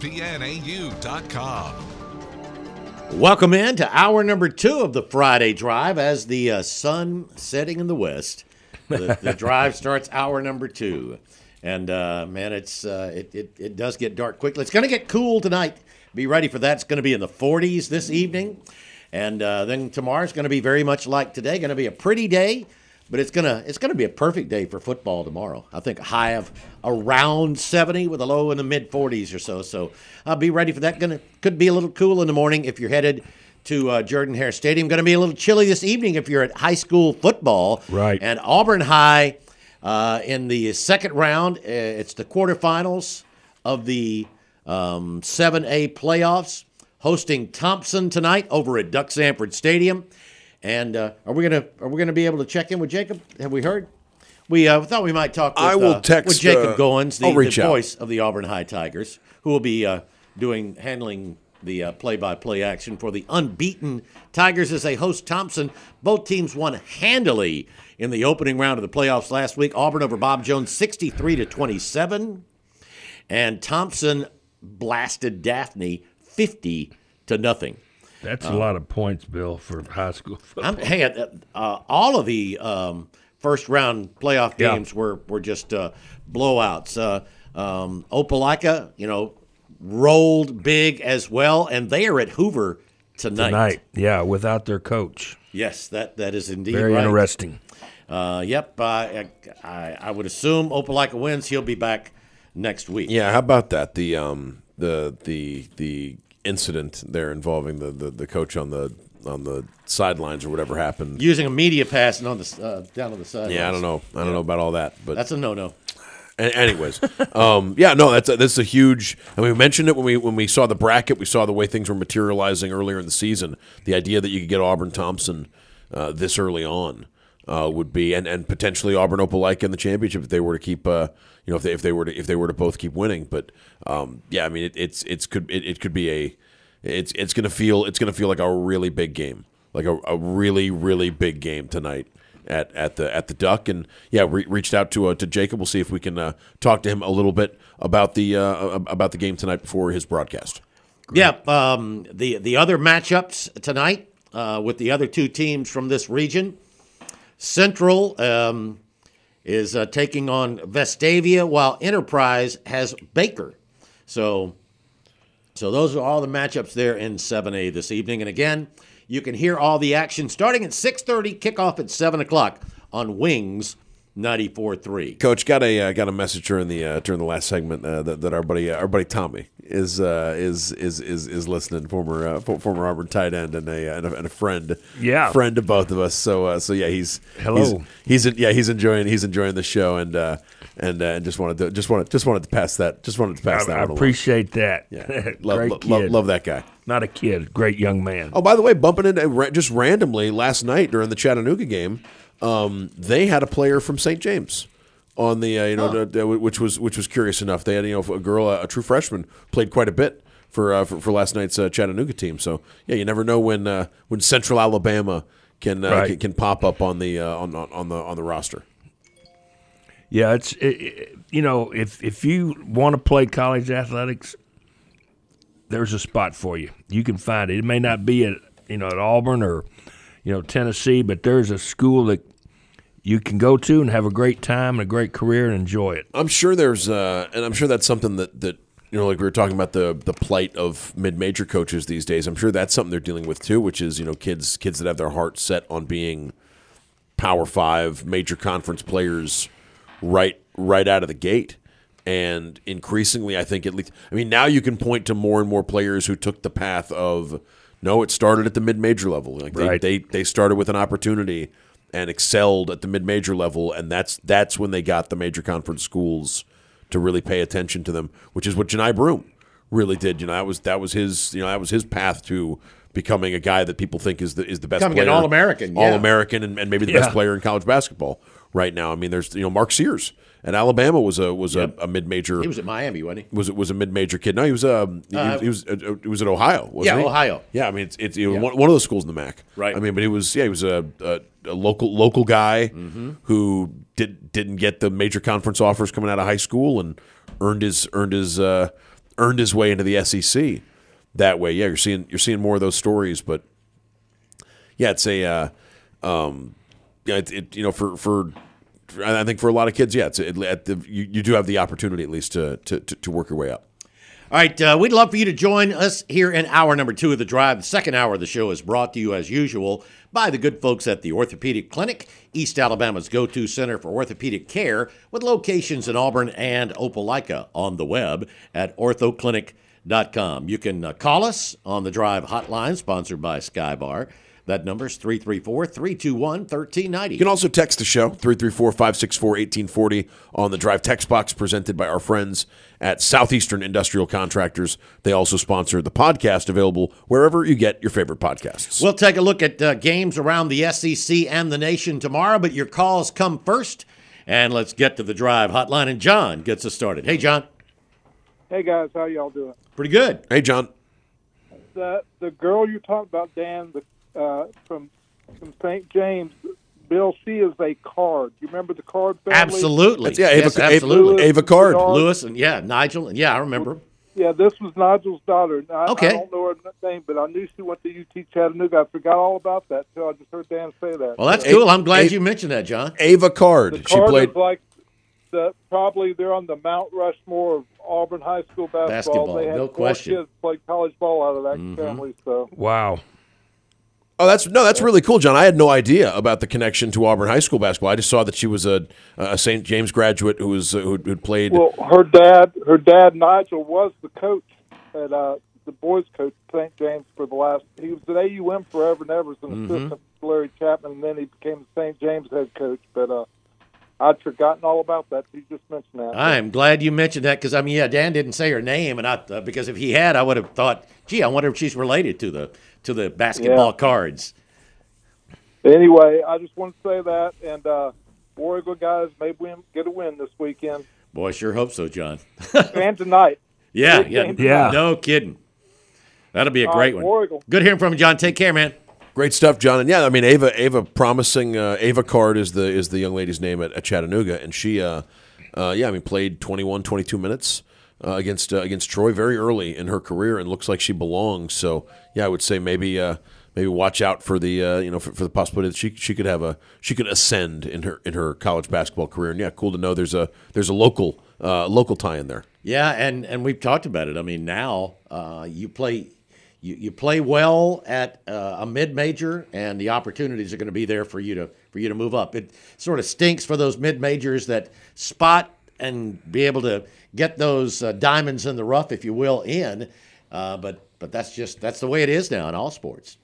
ESPNAU.com. Welcome in to hour number 2 of the Friday Drive as the sun setting in the west. The Drive starts hour number 2. And, man, it does get dark quickly. It's going to get cool tonight. Be ready for that. It's going to be in the 40s this evening. And then tomorrow's going to be very much like today. Going to be a pretty day. But it's gonna be a perfect day for football tomorrow. I think a high of around 70 with a low in the mid 40s or so. So I'll be ready for that. Could be a little cool in the morning if you're headed to Jordan-Hare Stadium. Going to be a little chilly this evening if you're at high school football. Right. And Auburn High in the second round. It's the quarterfinals of the 7A playoffs. Hosting Thompson tonight over at Duck Sanford Stadium. And are we gonna be able to check in with Jacob? Have we heard? We thought we might talk with, with Jacob Goins, the voice of the Auburn High Tigers, who will be handling the play-by-play action for the unbeaten Tigers as they host Thompson. Both teams won handily in the opening round of the playoffs last week. Auburn over Bob Jones 63-27, and Thompson blasted Daphne 50-0. That's a lot of points, Bill, for high school football. All of the first-round playoff games were just blowouts. Opelika, rolled big as well, and they are at Hoover tonight. Yeah, without their coach. Yes, that is indeed very right. interesting. Yep, I would assume Opelika wins. He'll be back next week. Yeah, how about that? The incident there involving the coach on the sidelines or whatever happened, using a media pass and on the down on the sidelines. Yeah, I don't know about all that, but that's a no. Anyways, that's a huge. And we mentioned it when we saw the bracket. We saw the way things were materializing earlier in the season. The idea that you could get Auburn Thompson this early on would be, and potentially Auburn Opelika in the championship if they were to keep. If they were to both keep winning, but I mean it could be it's gonna feel like a really big game, like a really really big game tonight at the Duck, and reached out to Jacob. We'll see if we can talk to him a little bit about the game tonight before his broadcast. Great. Yeah, the other matchups tonight with the other two teams from this region, Central. is taking on Vestavia, while Enterprise has Baker. So those are all the matchups there in 7A this evening. And again, you can hear all the action starting at 6:30, kickoff at 7 o'clock on Wings 94.3. Coach, got a message during the last segment that our buddy Tommy is listening. Former Auburn tight end and a friend. Yeah, friend of both of us. So yeah, he's enjoying the show and just wanted to pass that. I appreciate that. Yeah, love that guy. Not a kid, great young man. Oh, by the way, bumping into just randomly last night during the Chattanooga game. They had a player from St. James on the which was curious enough. They had a girl, a true freshman, played quite a bit for last night's Chattanooga team. So yeah, you never know when Central Alabama can pop up on the roster. Yeah, if you want to play college athletics, there's a spot for you. You can find it. It may not be at Auburn or Tennessee, but there's a school that you can go to and have a great time and a great career and enjoy it. I'm sure there's, and I'm sure that's something that like we were talking about the plight of mid-major coaches these days. I'm sure that's something they're dealing with too, which is kids that have their heart set on being Power 5 major conference players right out of the gate. And increasingly, I think now you can point to more and more players who took the path of it started at the mid-major level. They started with an opportunity and excelled at the mid-major level, and that's when they got the major conference schools to really pay attention to them, which is what Janai Broom really did. That was his path to becoming a guy that people think is the best becoming player, an All-American, All-American, and maybe the best player in college basketball right now. I mean, there's Mark Sears at Alabama was a mid-major. He was at Miami, wasn't he? Was a mid-major kid. No, he was at Ohio. Wasn't he? Ohio. Yeah, I mean it's one of those schools in the MAC. Right. I mean, but he was a local guy who didn't get the major conference offers coming out of high school and earned his way into the SEC that way. Yeah, you're seeing more of those stories, but yeah, it's for I think for a lot of kids, you do have the opportunity at least to work your way up. All right, we'd love for you to join us here in hour number 2 of The Drive. The second hour of the show is brought to you, as usual, by the good folks at the Orthopedic Clinic, East Alabama's go-to center for orthopedic care, with locations in Auburn and Opelika, on the web at orthoclinic.com. You can call us on the Drive hotline, sponsored by Skybar. That number is 334-321-1390. You can also text the show, 334-564-1840, on the Drive text box, presented by our friends at Southeastern Industrial Contractors. They also sponsor the podcast, available wherever you get your favorite podcasts. We'll take a look at games around the SEC and the nation tomorrow, but your calls come first. And let's get to the Drive hotline, and John gets us started. Hey, John. Hey, guys. How y'all doing? Pretty good. Hey, John. The girl you talked about, Dan, from St. James, Bill, she is a Card. You remember the Card family? Absolutely. Absolutely. Ava Card. Lewis and Nigel. And I remember. Yeah, this was Nigel's daughter. Okay. I don't know her name, but I knew she went to UT Chattanooga. I forgot all about that until I just heard Dan say that. Well, that's cool. I'm glad you mentioned that, John. Ava Card. She played is like probably they're on the Mount Rushmore of Auburn high school basketball. They had no question. 4 kids played college ball out of that family. So wow. Oh, that's really cool, John. I had no idea about the connection to Auburn high school basketball. I just saw that she was a St. James graduate who'd played. Well, her dad Nigel was the coach at the boys' coach at St. James for the last. He was at AUM forever and ever as an assistant to Larry Chapman, and then he became the St. James head coach. But I'd forgotten all about that. You just mentioned that. I am glad you mentioned that because Dan didn't say her name, and because if he had, I would have thought, gee, I wonder if she's related to the basketball Cards. Anyway, I just want to say that, and War Eagle guys, maybe we get a win this weekend. Boy, sure hope so, John. And tonight. Yeah. No kidding. That'll be a great one. War Eagle. Good hearing from you, John. Take care, man. Great stuff, John. And yeah, I mean, Ava promising. Ava Card is the young lady's name at Chattanooga, and she, played 21, 22 minutes against Troy very early in her career, and looks like she belongs. So yeah, I would say maybe maybe watch out for the for the possibility that she could ascend in her college basketball career. And yeah, cool to know there's a local tie in there. Yeah, and we've talked about it. I mean, now you play well at a mid-major, and the opportunities are going to be there for you to move up. It sort of stinks for those mid-majors that spot and be able to get those diamonds in the rough, if you will, in. But that's the way it is now in all sports.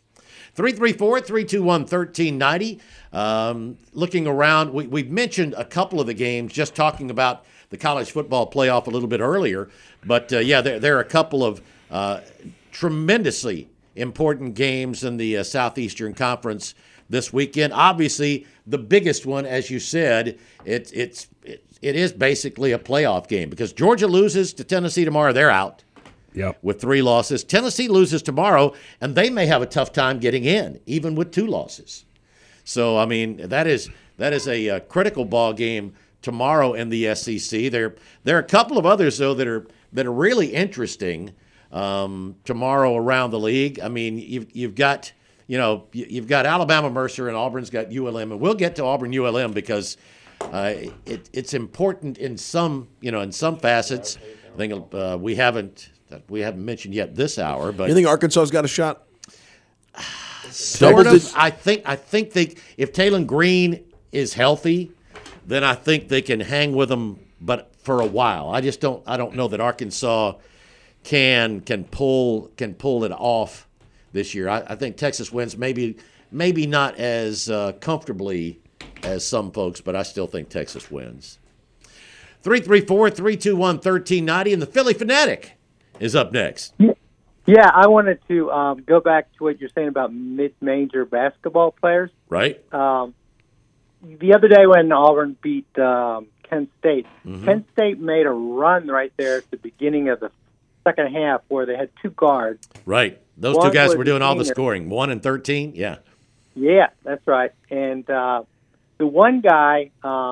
334-321-1390. Looking around, we've mentioned a couple of the games, just talking about the college football playoff a little bit earlier. But, there are a couple of tremendously important games in the Southeastern Conference this weekend. Obviously, the biggest one, as you said, it is basically a playoff game because Georgia loses to Tennessee tomorrow. They're out. Yep. With 3 losses. Tennessee loses tomorrow, and they may have a tough time getting in, even with 2 losses. So, I mean, that is a critical ball game tomorrow in the SEC. There are a couple of others, though, that are really interesting tomorrow around the league. I mean, you've got Alabama Mercer, and Auburn's got ULM, and we'll get to Auburn ULM because it's important in some facets. I think we haven't mentioned yet this hour, but you think Arkansas's got a shot? Sort of. I think if Taylon Green is healthy, then I think they can hang with them, but for a while. I don't know that Arkansas can pull it off this year. I think Texas wins, maybe not as comfortably as some folks, but I still think Texas wins. 334-321-1390, and the Philly Fanatic is up next. Yeah, I wanted to go back to what you're saying about mid-major basketball players. Right. The other day when Auburn beat Kent State, Kent State made a run right there at the beginning of the second half where they had 2 guards. Right. Those 2 guys were doing all the scoring. 1 and 13, yeah. Yeah, that's right. And the one guy,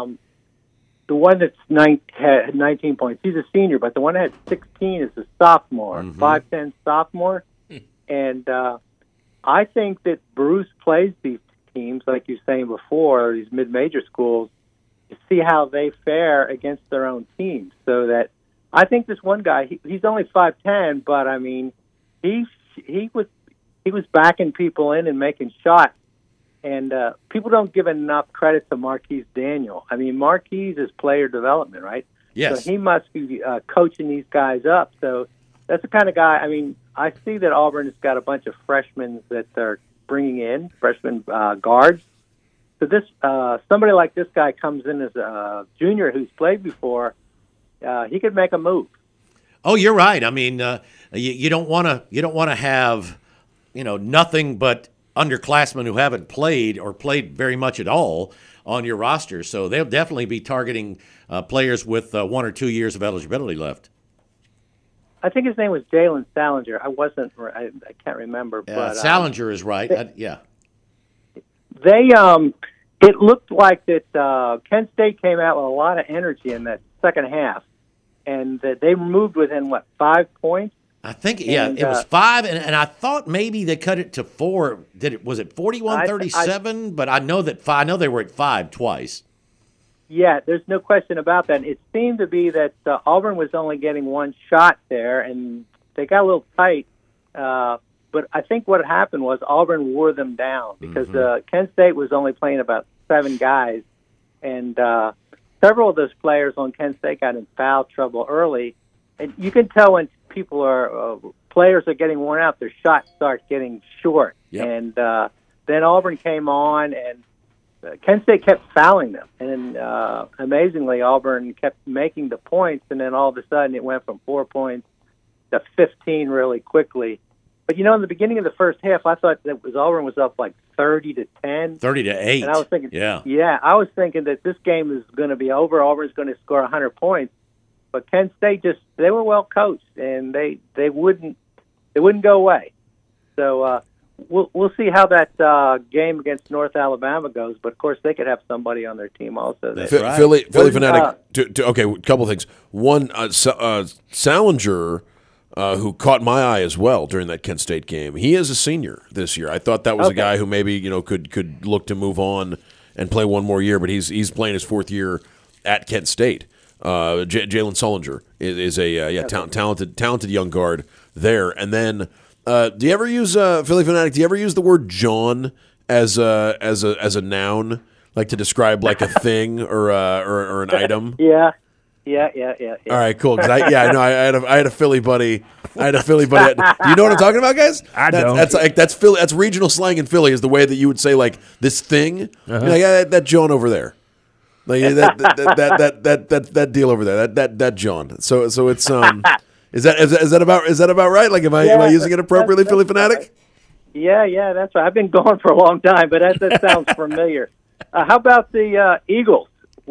the one that's had 19 points, he's a senior, but the one that had 16 is a sophomore, 5'10" sophomore. And I think that Bruce plays these teams, like you were saying before, these mid-major schools, to see how they fare against their own teams. So that I think this one guy, he's only 5'10", but I mean, he was backing people in and making shots. And people don't give enough credit to Marquise Daniel. I mean, Marquise is player development, right? Yes. So he must be coaching these guys up. So that's the kind of guy. I mean, I see that Auburn has got a bunch of freshmen that they're bringing in, freshman guards. So this somebody like this guy comes in as a junior who's played before. He could make a move. Oh, you're right. I mean, you don't want to have nothing but underclassmen who haven't played or played very much at all on your roster. So they'll definitely be targeting players with 1 or 2 years of eligibility left. I think his name was Jalen Salinger. I can't remember. But Salinger is right. They, it looked like that Kent State came out with a lot of energy in that second half, and that they moved within, 5 points? I think, it was 5, and I thought maybe they cut it to 4. Was it 41-37? But I know they were at 5 twice. Yeah, there's no question about that. It seemed to be that Auburn was only getting 1 shot there, and they got a little tight. But I think what happened was Auburn wore them down because Kent State was only playing about 7 guys, and several of those players on Kent State got in foul trouble early. And you can tell when players are getting worn out, their shots start getting short. Yep. And then Auburn came on, and Kent State kept fouling them. And amazingly, Auburn kept making the points, and then all of a sudden it went from 4 points to 15 really quickly. But, in the beginning of the first half, I thought that Auburn was up 30-10. 30-8. And I was thinking, yeah, I was thinking that this game is going to be over. Auburn's going to score 100 points. But Kent State they were well coached, and they wouldn't go away. So we'll see how that game against North Alabama goes. But of course, they could have somebody on their team also. That's right. Philly Fanatic. Okay, a couple of things. One, Salinger who caught my eye as well during that Kent State game. He is a senior this year. I thought that was a guy who maybe could look to move on and play one more year, but he's playing his fourth year at Kent State. Jalen Sullinger is a talented young guard there. And then, do you ever use Philly Fanatic? Do you ever use the word John as a noun, like to describe like a thing or an item? Yeah. All right, cool. Cause I had a Philly buddy. Do you know what I'm talking about, guys? I don't. That's Philly. That's regional slang in Philly. Is the way that you would say like this thing. Like, that John over there. Like that deal over there. That John. So it's is that about right? Like am I using it appropriately, Philly Fanatic? Right. Yeah, that's right. I've been gone for a long time, but that sounds familiar. How about the Eagles?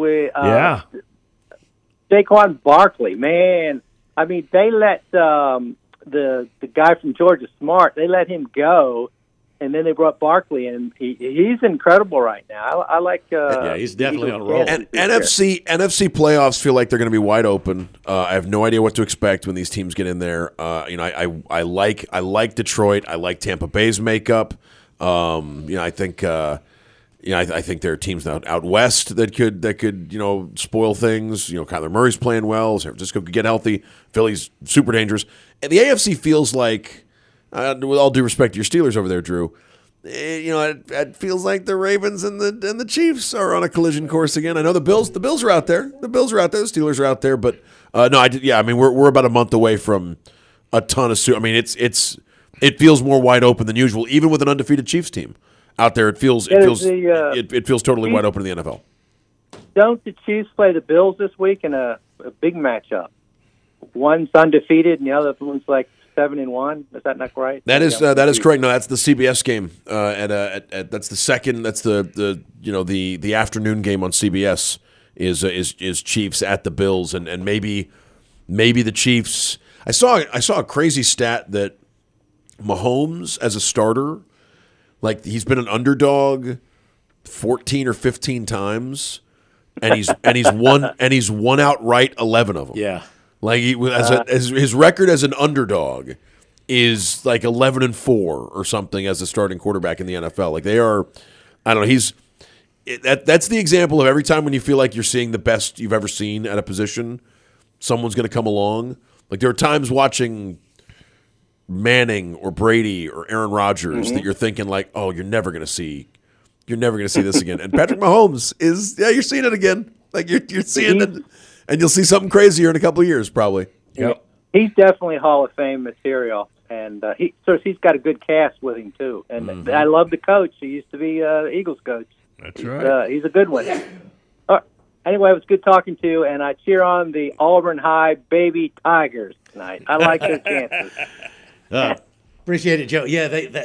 Saquon Barkley, man. I mean, they let the guy from Georgia Smart, they let him go, and then they brought Barkley, and he's incredible right now. I like. He's definitely on a roll. And NFC playoffs feel like they're going to be wide open. I have no idea what to expect when these teams get in there. I like Detroit. I like Tampa Bay's makeup. I think. I think there are teams out west that could spoil things. Kyler Murray's playing well. San Francisco could get healthy. Philly's super dangerous. And the AFC feels like, with all due respect to your Steelers over there, Drew, it feels like the Ravens and the Chiefs are on a collision course again. I know the Bills are out there. The Steelers are out there. But we're about a month away from a ton of. It feels more wide open than usual, even with an undefeated Chiefs team. Out there, it feels totally wide open in the NFL. Don't the Chiefs play the Bills this week in a big matchup? One's undefeated and the other one's like 7-1. Is that not right? That is correct. No, that's the CBS game. That's the second. That's the afternoon game on CBS is Chiefs at the Bills, and maybe the Chiefs. I saw a crazy stat that Mahomes as a starter. Like he's been an underdog 14 or 15 times, and he's won outright 11 of them. Yeah, like his record as an underdog is like 11-4 or something as a starting quarterback in the NFL. Like they are, I don't know. That's the example of every time when you feel like you're seeing the best you've ever seen at a position, someone's going to come along. Like there are times watching Manning or Brady or Aaron Rodgers that you're thinking like, oh, you're never going to see this again. And Patrick Mahomes you're seeing it again. Like you're seeing it, and you'll see something crazier in a couple of years probably. Yep. He's definitely Hall of Fame material, and he's got a good cast with him too. And I love the coach. He used to be the Eagles coach. That's right. He's a good one. Anyway, it was good talking to you, and I cheer on the Auburn High Baby Tigers tonight. I like their chances. Appreciate it, Joe. Yeah,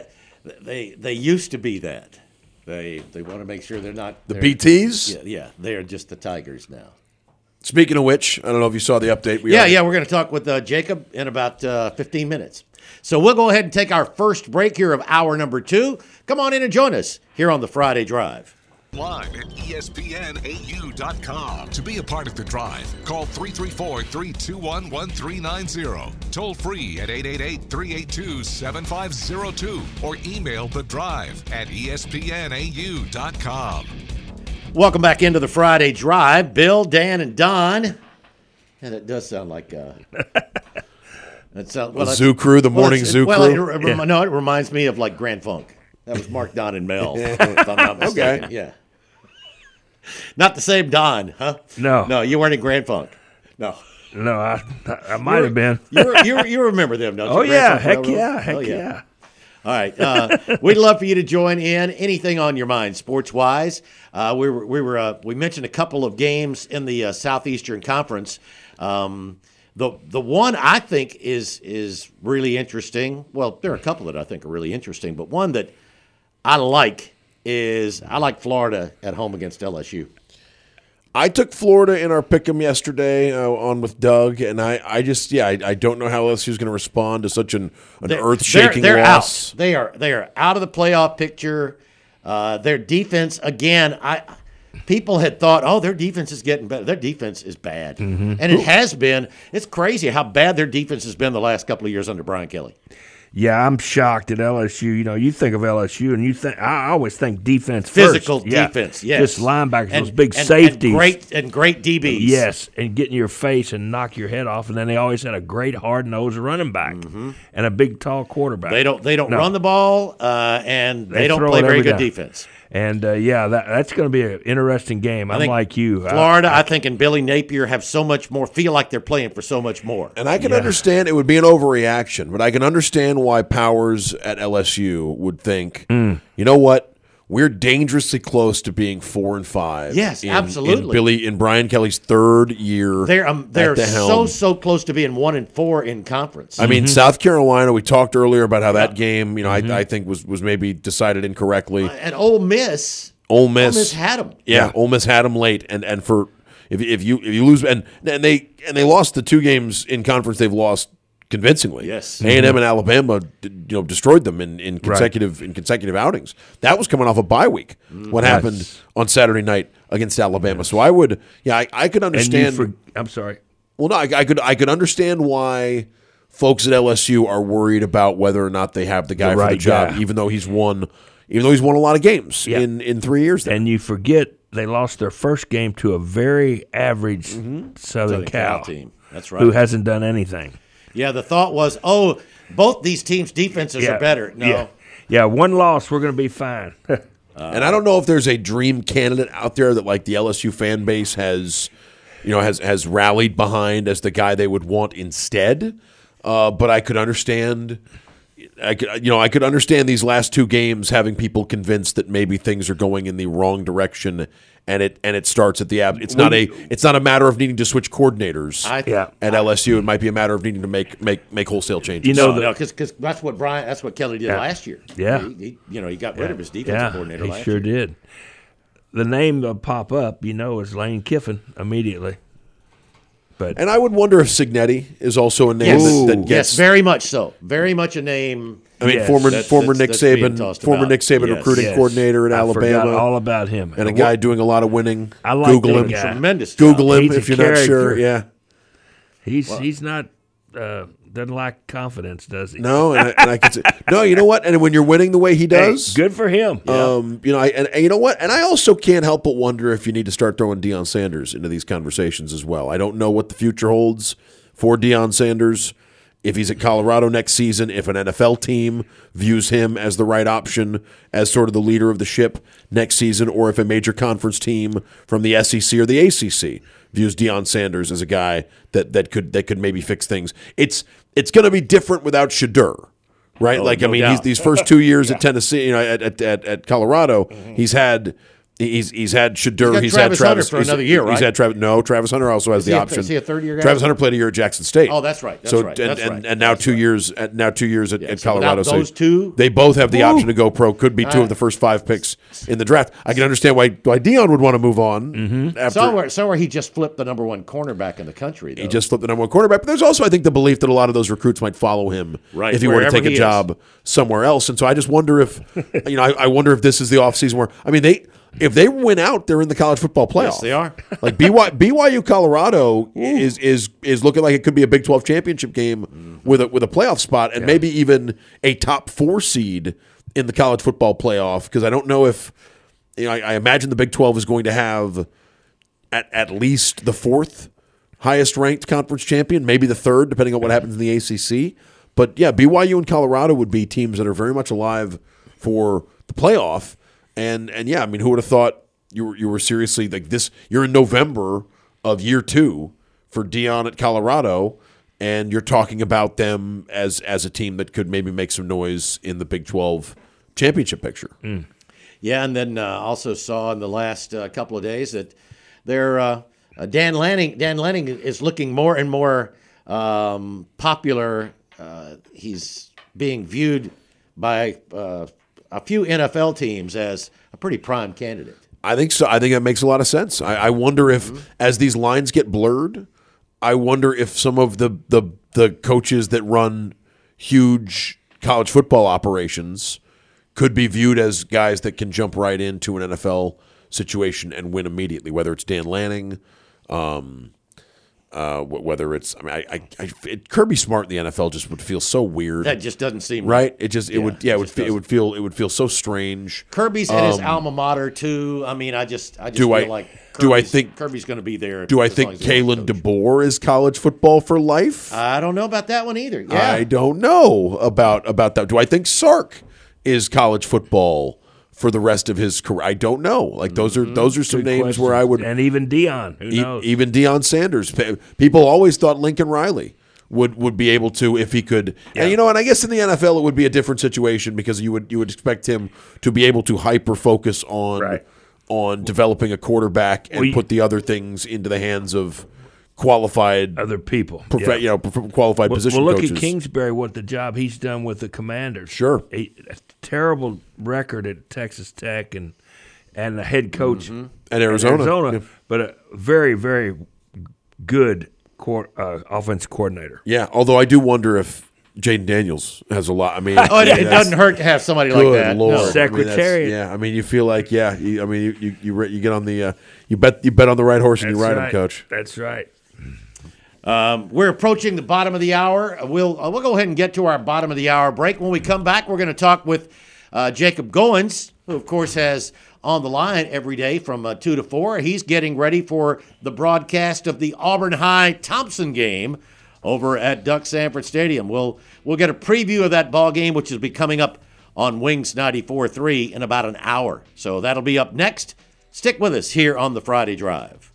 they used to be that. They want to make sure they're not the PTs. Yeah, they are just the Tigers now. Speaking of which, I don't know if you saw the update. We're going to talk with Jacob in about 15 minutes. So we'll go ahead and take our first break here of hour number 2. Come on in and join us here on the Friday Drive. Live at ESPNAU.com. To be a part of the drive, call 334-321-1390. Toll free at 888-382-7502 or email the drive at ESPNAU.com. Welcome back into the Friday Drive. Bill, Dan, and Don. And it does sound like Zoo Crew, the morning Zoo Crew. No, it reminds me of like Grand Funk. That was Mark, Don, and Mel, if I'm not mistaken. Okay. Yeah. Not the same Don, huh? No, you weren't in Grand Funk. No, I might have been. You remember them, don't you? Oh yeah, heck yeah. All right, we'd love for you to join in. Anything on your mind, sports wise? We mentioned a couple of games in the Southeastern Conference. The one I think is really interesting. Well, there are a couple that I think are really interesting, but one that I like Florida at home against LSU. I took Florida in our pick'em yesterday on with Doug, and I don't know how LSU is going to respond to such an earth-shaking loss. Out. They are out of the playoff picture. Their defense again. people had thought, oh, their defense is getting better. Their defense is bad. And it has been. It's crazy how bad their defense has been the last couple of years under Brian Kelly. Yeah, I'm shocked at LSU. You think of LSU, and I always think defense Physical first. Yeah. defense, yes. Just linebackers, those big safeties. And great DBs. Yes, and get in your face and knock your head off. And then they always had a great hard-nosed running back and a big, tall quarterback. They don't run the ball, and they don't throw play it very every good down. defense. And, that's going to be an interesting game. I'm think like you. Florida, I think, and Billy Napier have so much more, feel like they're playing for so much more. And I can understand it would be an overreaction, but I can understand why Powers at LSU would think, you know what? We're dangerously close to being 4-5. Yes, absolutely. In Brian Kelly's third year, They're at the helm. so close to being 1-4 in conference. I mean, South Carolina. We talked earlier about how that game, I think was maybe decided incorrectly. And Ole Miss had them. Yeah, Ole Miss had them late, and for if you lose, and they lost the 2 games in conference they've lost convincingly. Yes. A&M and Alabama destroyed them in consecutive outings. That was coming off a bye week. What happened on Saturday night against Alabama? So I could understand. I'm sorry. Well, no, I could understand why folks at LSU are worried about whether or not they have the guy for the job, even though he's won a lot of games in 3 years. There. And you forget they lost their first game to a very average Southern Cal team. That's right. Who hasn't done anything. Yeah, the thought was, both these teams' defenses are better. No. Yeah, one loss, we're going to be fine. And I don't know if there's a dream candidate out there that like the LSU fan base has rallied behind as the guy they would want instead. But I could understand. I could understand these last 2 games having people convinced that maybe things are going in the wrong direction, and it starts at the It's not a matter of needing to switch coordinators. At LSU, it might be a matter of needing to make wholesale changes. Because that's what Kelly did last year. Yeah, he got rid of his defensive coordinator. He sure did. The name that pop up, is Lane Kiffin immediately. And I would wonder if Signetti is also a name that gets. Yes, very much so. Very much a name. I mean, former Nick Saban recruiting coordinator at Alabama. I forgot all about him. And a guy doing a lot of winning. I like Google him. Tremendous. Google him if you're not sure. Yeah, he's not doesn't lack confidence, does he? No, and I can say no. You know what? And when you're winning the way he does, good for him. You know what? And I also can't help but wonder if you need to start throwing Deion Sanders into these conversations as well. I don't know what the future holds for Deion Sanders. If he's at Colorado next season, if an NFL team views him as the right option, as sort of the leader of the ship next season, or if a major conference team from the SEC or the ACC views Deion Sanders as a guy that could maybe fix things. It's going to be different without Shedeur, right? These first 2 years at Tennessee, at Colorado, he's had Shedeur. He's had Travis Hunter for another year, right? He's had Travis Hunter also has the option. Is he a third-year guy? Travis Hunter played a year at Jackson State. Oh, that's right. And now 2 years at Colorado. So those two, they both have the option to go pro. Could be 2 of the first 5 picks in the draft. I can understand why Deion would want to move on. Somewhere he just flipped the number 1 cornerback in the country. Though. He just flipped the number 1 cornerback. But there's also, I think, the belief that a lot of those recruits might follow him if he were to take a job somewhere else. And so I just wonder if I wonder if this is the offseason where if they win out, they're in the college football playoff. Yes, they are. Like BYU Colorado is looking like it could be a Big 12 championship game with a playoff spot and maybe even a top 4 seed in the college football playoff. Because I don't know if I imagine the Big 12 is going to have at least the 4th highest ranked conference champion, maybe the 3rd, depending on what happens in the ACC. But yeah, BYU and Colorado would be teams that are very much alive for the playoff. And yeah, who would have thought you were seriously like this? You're in November of year 2 for Deion at Colorado, and you're talking about them as a team that could maybe make some noise in the Big 12 championship picture. Yeah, and then also saw in the last couple of days that they're Dan Lanning is looking more and more popular. He's being viewed by a few NFL teams as a pretty prime candidate. I think so. I think that makes a lot of sense. I wonder if, as these lines get blurred, I wonder if some of the coaches that run huge college football operations could be viewed as guys that can jump right into an NFL situation and win immediately, whether it's Dan Lanning, whether it's Kirby Smart in the NFL just would feel so weird. That just doesn't seem right. It would feel so strange. Kirby's at his alma mater too. I mean, I just feel like Kirby's going to be there. Do I think Kalen DeBoer is college football for life? I don't know about that one either. Yeah. I don't know about that. Do I think Sark is college football for the rest of his career? I don't know. Like those are some Good names question. where I would, and even Deion. Who knows? even Deion Sanders. People always thought Lincoln Riley would be able to if he could. Yeah. And and I guess in the NFL it would be a different situation because you would expect him to be able to hyper focus on developing a quarterback and put the other things into the hands of qualified other people, qualified position look coaches. At Kingsbury, what the job he's done with the Commanders. Sure, a terrible record at Texas Tech and the head coach at Arizona, but a very, very good offense coordinator. Yeah, although I do wonder if Jaden Daniels has a lot. I mean, it doesn't hurt to have somebody like that. Lord. No. Secretariat. I mean, you feel like you get on the you bet on the right horse and you ride him, Coach. That's right. We're approaching the bottom of the hour. We'll go ahead and get to our bottom of the hour break. When we come back, we're going to talk with Jacob Goins, who, of course, has On the Line every day from 2 to 4. He's getting ready for the broadcast of the Auburn High-Thompson game over at Duck Sanford Stadium. We'll get a preview of that ball game, which will be coming up on Wings 94.3 in about an hour. So that'll be up next. Stick with us here on the Friday Drive.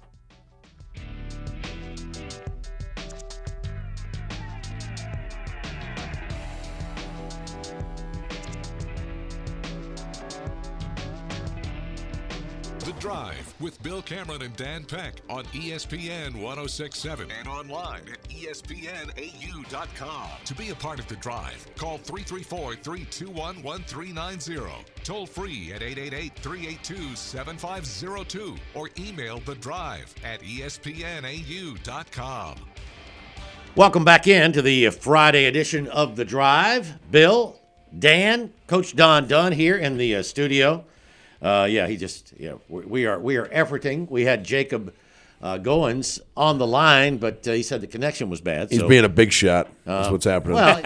The Drive with Bill Cameron and Dan Peck on ESPN 106.7 and online at ESPNAU.com. To be a part of The Drive, call 334-321-1390. Toll free at 888-382-7502 or email The Drive at ESPNAU.com. Welcome back in to the Friday edition of The Drive. Bill, Dan, Coach Don Dunn here in the studio. We are efforting. We had Jacob Goins on the line, but he said the connection was bad. He's being a big shot. That's what's happening. Well,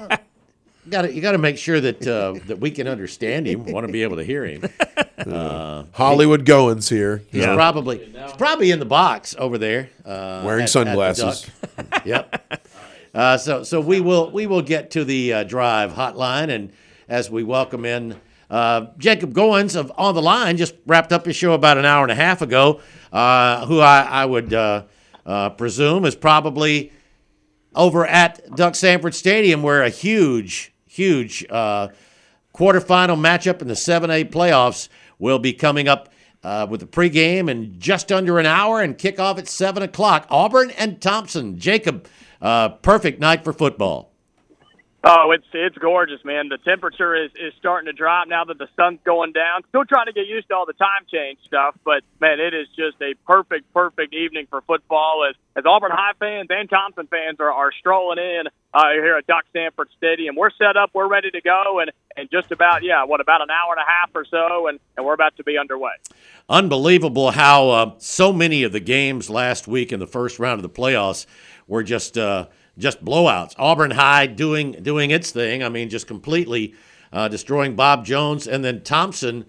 you got to make sure that we can understand him. Want to be able to hear him. Hollywood Goins here. He's probably in the box over there, wearing sunglasses. At the Duck. Yep. So we will get to the Drive hotline, and as we welcome in. Jacob Goins of On the Line just wrapped up his show about an hour and a half ago, who I would presume is probably over at Duck Sanford Stadium where a huge quarterfinal matchup in the 7A playoffs will be coming up with the pregame in just under an hour and kickoff at 7 o'clock. Auburn and Thompson. Jacob, perfect night for football. Oh, it's gorgeous, man. The temperature is starting to drop now that the sun's going down. Still trying to get used to all the time change stuff, but, man, it is just a perfect evening for football as Auburn High fans and Thompson fans are strolling in here at Duck Sanford Stadium. We're set up. We're ready to go, and just about, about an hour and a half or so, and we're about to be underway. Unbelievable how so many of the games last week in the first round of the playoffs were just blowouts. Auburn High doing its thing. I mean, just completely destroying Bob Jones, and then Thompson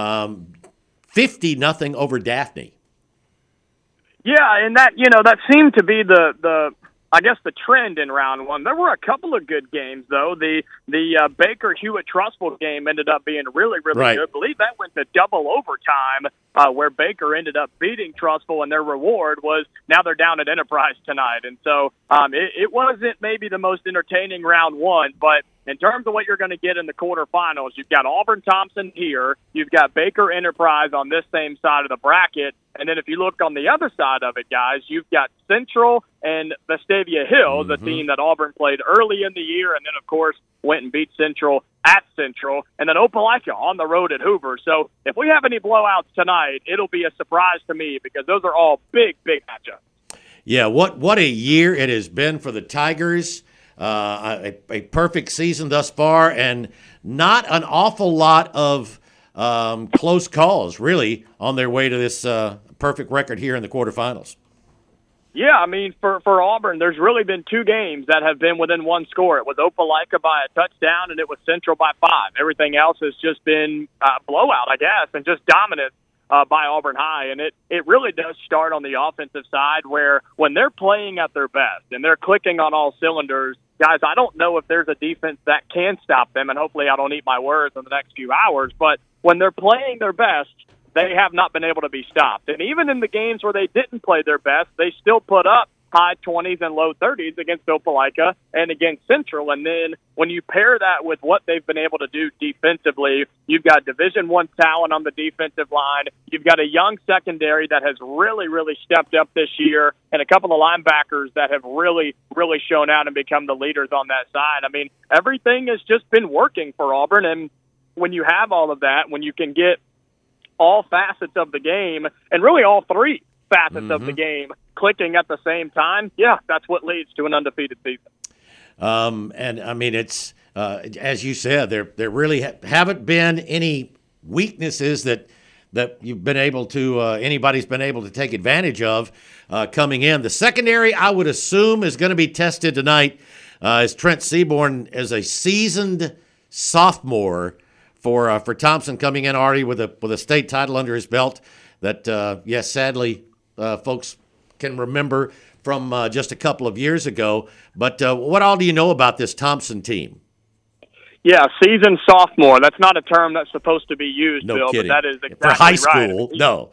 50-0 over Daphne. Yeah, and that seemed to be the I guess the trend in round one. There were a couple of good games though. The Baker Hewitt Trustful game ended up being really right. good. I believe that went to double overtime, where Baker ended up beating Trustful, and their reward was now they're down at Enterprise tonight. And so it wasn't maybe the most entertaining round one, but in terms of what you're going to get in the quarterfinals, you've got Auburn Thompson here, you've got Baker Enterprise on this same side of the bracket, and then if you look on the other side of it, guys, you've got Central and Vestavia Hills, a team that Auburn played early in the year, and then, of course, went and beat Central at Central, and then Opelika on the road at Hoover. So if we have any blowouts tonight, it'll be a surprise to me because those are all big matchups. Yeah, what a year it has been for the Tigers. A perfect season thus far, and not an awful lot of close calls, really, on their way to this perfect record here in the quarterfinals. Yeah, I mean, for Auburn, there's really been two games that have been within one score. It was Opelika by a touchdown, and it was Central by 5. Everything else has just been blowout, I guess, and just dominant by Auburn High. And it really does start on the offensive side, where when they're playing at their best and they're clicking on all cylinders, guys, I don't know if there's a defense that can stop them, and hopefully I don't eat my words in the next few hours, but when they're playing their best, they have not been able to be stopped. And even in the games where they didn't play their best, they still put up high 20s and low 30s against Opelika and against Central. And then when you pair that with what they've been able to do defensively, you've got Division I talent on the defensive line. You've got a young secondary that has really, really stepped up this year, and a couple of linebackers that have really, really shown out and become the leaders on that side. I mean, everything has just been working for Auburn. And when you have all of that, when you can get all facets of the game, and really all three facets of the game clicking at the same time, yeah, that's what leads to an undefeated season. And I mean, it's as you said, there really haven't been any weaknesses that you've been able to anybody's been able to take advantage of coming in. The secondary, I would assume, is going to be tested tonight, as Trent Seaborn is a seasoned sophomore for Thompson, coming in already with a state title under his belt that, yes, sadly, folks can remember from just a couple of years ago. But what all do you know about this Thompson team? Yeah, seasoned sophomore. That's not a term that's supposed to be used, No Bill, kidding. but that is exactly for high right. school, no.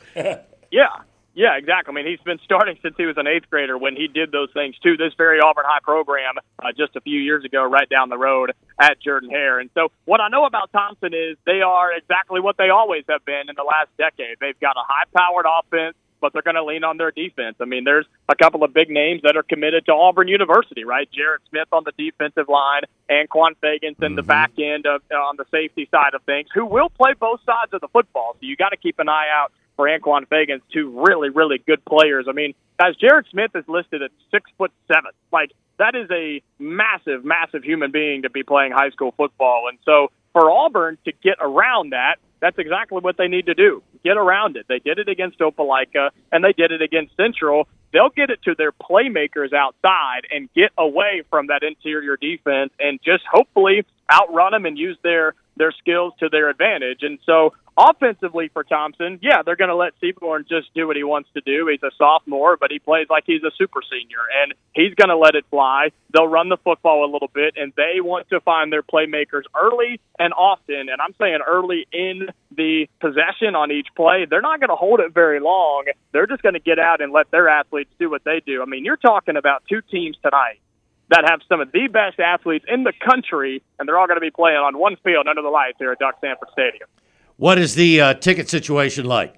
Yeah, exactly. I mean, he's been starting since he was an 8th grader when he did those things to this very Auburn High program just a few years ago right down the road at Jordan-Hare. And so what I know about Thompson is they are exactly what they always have been in the last decade. They've got a high-powered offense, but they're going to lean on their defense. I mean, there's a couple of big names that are committed to Auburn University, right? Jarrett Smith on the defensive line, and Quan Fagans in the back end on the safety side of things, who will play both sides of the football. So you got to keep an eye out for Anquan Fagans, two really, really good players. I mean, guys, Jarrett Smith is listed at 6'7". Like, that is a massive, massive human being to be playing high school football. And so for Auburn to get around that, that's exactly what they need to do. Get around it. They did it against Opelika, and they did it against Central. They'll get it to their playmakers outside and get away from that interior defense and just hopefully outrun them and use their skills to their advantage. And so offensively for Thompson, yeah, they're going to let Seaborn just do what he wants to do. He's a sophomore, but he plays like he's a super senior, and he's going to let it fly. They'll run the football a little bit, and they want to find their playmakers early and often, and I'm saying early in the possession on each play. They're not going to hold it very long. They're just going to get out and let their athletes do what they do. I mean, you're talking about two teams tonight that have some of the best athletes in the country, and they're all going to be playing on one field under the lights here at Duck Sanford Stadium. What is the ticket situation like?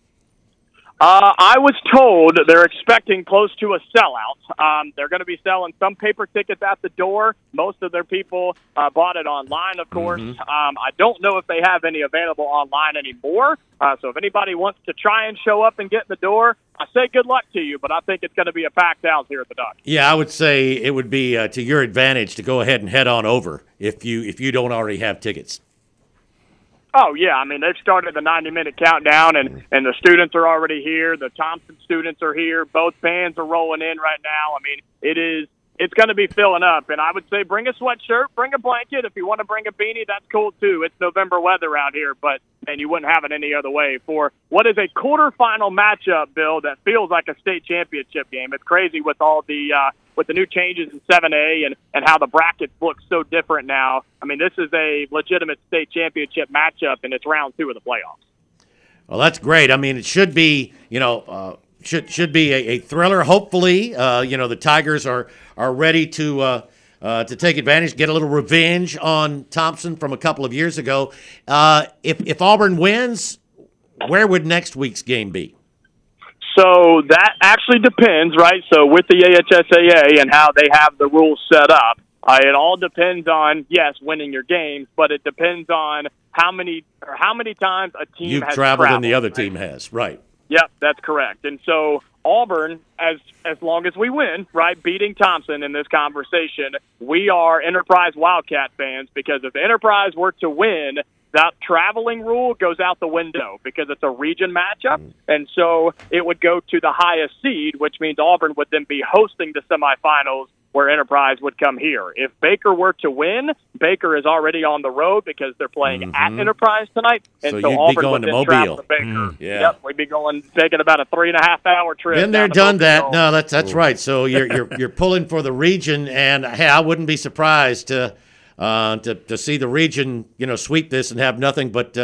I was told they're expecting close to a sellout. They're going to be selling some paper tickets at the door. Most of their people bought it online, of course. I don't know if they have any available online anymore. So if anybody wants to try and show up and get in the door, I say good luck to you, but I think it's going to be a packed house here at the Duck. Yeah, I would say it would be to your advantage to go ahead and head on over if you don't already have tickets. Oh, yeah. I mean, they've started the 90-minute countdown, and the students are already here. The Thompson students are here. Both bands are rolling in right now. I mean, it's going to be filling up. And I would say bring a sweatshirt, bring a blanket. If you want to bring a beanie, that's cool, too. It's November weather out here, but, man, you wouldn't have it any other way. For what is a quarterfinal matchup, Bill, that feels like a state championship game. It's crazy with all the with the new changes in 7A and how the brackets look so different now. I mean, this is a legitimate state championship matchup, and it's round 2 of the playoffs. Well, that's great. I mean, it should be, should be a thriller. Hopefully, the Tigers are ready to take advantage, get a little revenge on Thompson from a couple of years ago. If Auburn wins, where would next week's game be? So that actually depends, right? So with the AHSAA and how they have the rules set up, it all depends on, yes, winning your games, but it depends on how many times a team has traveled and the other team has, right? Yep, that's correct. And so Auburn, as long as we win, right, beating Thompson in this conversation, we are Enterprise Wildcat fans, because if Enterprise were to win, that traveling rule goes out the window because it's a region matchup, and so it would go to the highest seed, which means Auburn would then be hosting the semifinals where Enterprise would come here. If Baker were to win, Baker is already on the road because they're playing at Enterprise tonight, and so Auburn would then travel to Baker. Yep, we'd be taking about a 3.5-hour trip. Been there, done that. No, that's right. So you're pulling for the region, and hey, I wouldn't be surprised to see the region, sweep this and have nothing but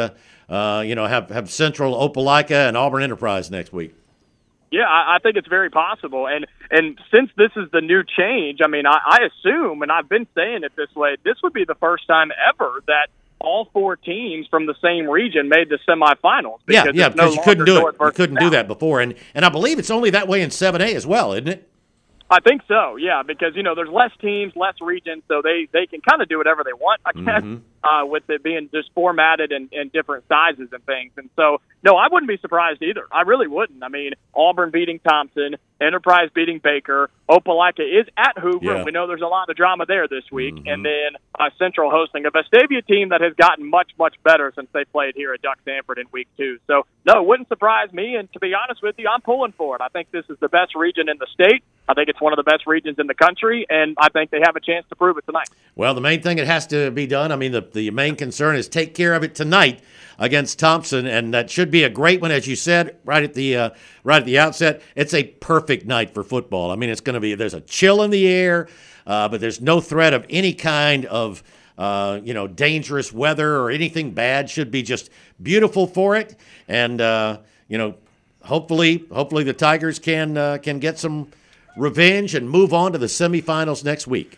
have Central Opelika and Auburn Enterprise next week. Yeah, I think it's very possible. And since this is the new change, I mean, I assume, and I've been saying it this way, this would be the first time ever that all 4 teams from the same region made the semifinals. Because you couldn't do it. You couldn't do that before. And I believe it's only that way in 7A as well, isn't it? I think so, yeah, because, there's less teams, less regions, so they can kind of do whatever they want, I guess, with it being just formatted in different sizes and things. And so, no, I wouldn't be surprised either. I really wouldn't. I mean, Auburn beating Thompson, Enterprise beating Baker, Opelika is at Hoover. Yeah. We know there's a lot of drama there this week. And then Central hosting a Vestavia team that has gotten much, much better since they played here at Duck Sanford in week 2. So, no, it wouldn't surprise me. And to be honest with you, I'm pulling for it. I think this is the best region in the state. I think it's one of the best regions in the country, and I think they have a chance to prove it tonight. Well, the main thing that has to be done, I mean, the main concern is take care of it tonight against Thompson, and that should be a great one, as you said, right at the outset. It's a perfect night for football. I mean, it's going to be, there's a chill in the air, but there's no threat of any kind of dangerous weather or anything bad. Should be just beautiful for it, and hopefully the Tigers can get some revenge and move on to the semifinals next week.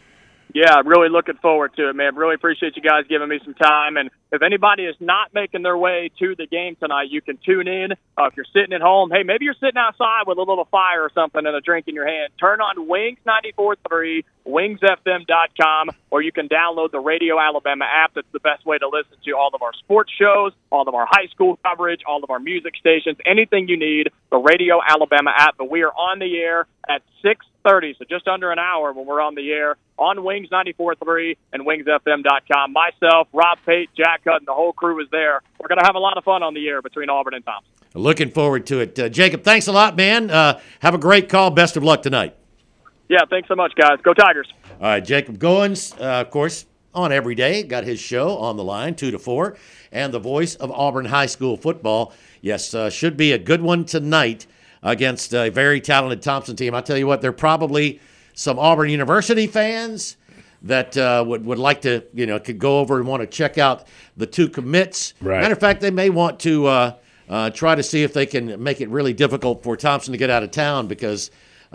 Yeah, really looking forward to it, man. Really appreciate you guys giving me some time. And if anybody is not making their way to the game tonight, you can tune in. If you're sitting at home, hey, maybe you're sitting outside with a little fire or something and a drink in your hand. Turn on Wings 94.3, wingsfm.com, or you can download the Radio Alabama app. That's the best way to listen to all of our sports shows, all of our high school coverage, all of our music stations, anything you need, the Radio Alabama app. But we are on the air at 6:30, so just under an hour when we're on the air on Wings 94.3 and wingsfm.com. Myself, Rob Pate, Jack Hutton, the whole crew is there. We're going to have a lot of fun on the air between Auburn and Thompson. Looking forward to it. Jacob, thanks a lot, man. Have a great call. Best of luck tonight. Yeah, thanks so much, guys. Go Tigers. All right, Jacob Goins, of course, on every day. Got his show on the line, 2 to 4, and the voice of Auburn High School football. Yes, should be a good one tonight against a very talented Thompson team. I tell you what, there are probably some Auburn University fans that would like to, could go over and want to check out the 2 commits. Right. Matter of fact, they may want to try to see if they can make it really difficult for Thompson to get out of town because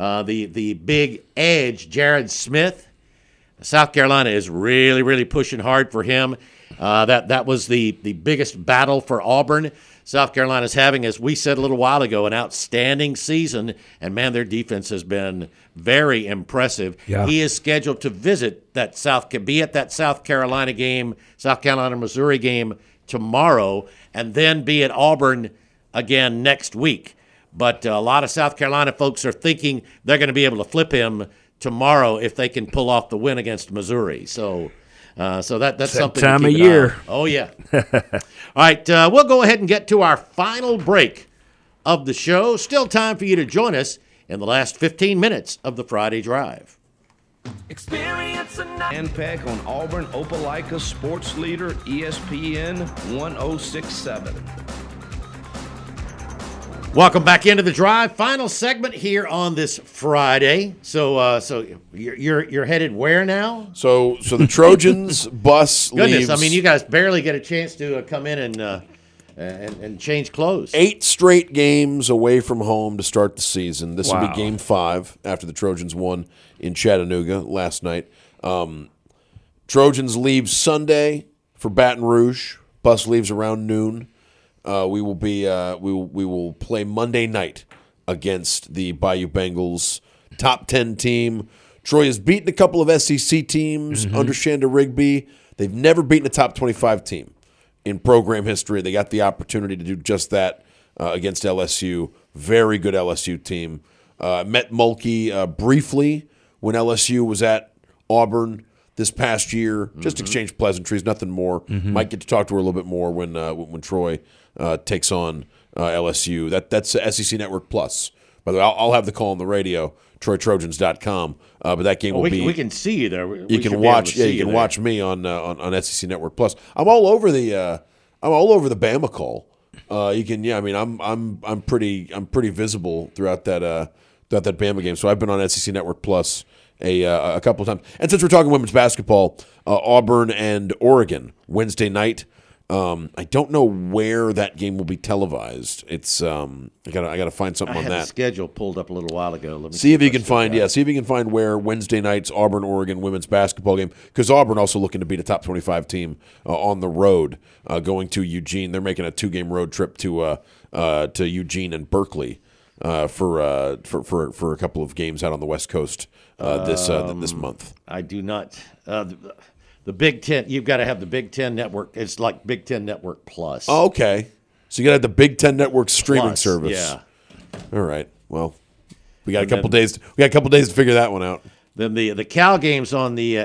the big edge, Jared Smith, South Carolina is really, really pushing hard for him. That was the biggest battle for Auburn. South Carolina's having, as we said a little while ago, an outstanding season, and, man, their defense has been very impressive. Yeah. He is scheduled to visit be at that South Carolina game, South Carolina-Missouri game tomorrow, and then be at Auburn again next week. But a lot of South Carolina folks are thinking they're going to be able to flip him tomorrow if they can pull off the win against Missouri. So that's something time to keep of an eye year. on. Oh, yeah. All right, we'll go ahead and get to our final break of the show. Still time for you to join us in the last 15 minutes of the Friday Drive. Experience Dan Peck on Auburn Opelika Sports Leader ESPN 1067. Welcome back into the Drive. Final segment here on this Friday. So you're headed where now? So the Trojans bus leaves. I mean, you guys barely get a chance to come in and change clothes. 8 straight games away from home to start the season. This will be Game 5 after the Trojans won in Chattanooga last night. Trojans leave Sunday for Baton Rouge. Bus leaves around noon. We will play Monday night against the Bayou Bengals top 10 team. Troy has beaten a couple of SEC teams under Shanda Rigby. They've never beaten a top 25 team in program history. They got the opportunity to do just that against LSU. Very good LSU team. Met Mulkey briefly when LSU was at Auburn. this past year. Just exchange pleasantries, nothing more. Might get to talk to her a little bit more when Troy takes on LSU. That's SEC Network Plus. By the way, I'll have the call on the radio, TroyTrojans.com. But that game will be. We can see you there. You can watch. Yeah, you can watch me on SEC Network Plus. I'm all over the Bama call. You can. Yeah, I mean, I'm pretty visible throughout that Bama game. So I've been on SEC Network Plus a couple of times. And since we're talking women's basketball, Auburn and Oregon Wednesday night. I don't know where that game will be televised. It's I gotta find something on that. I had the schedule pulled up a little while ago. Let me see if you can find. Yeah, see if you can find where Wednesday night's Auburn Oregon women's basketball game, because Auburn also looking to beat a top 25 team on the road, going to Eugene. They're making a 2-game road trip to Eugene and Berkeley for a couple of games out on the West Coast this month. I do not. The Big Ten, you've got to have the Big Ten Network. It's like Big Ten Network Plus. Oh, okay. So you got to have the Big Ten Network streaming service. Yeah. All right. Well, we got a couple days. We got a couple days to figure that one out. Then the Cal games on the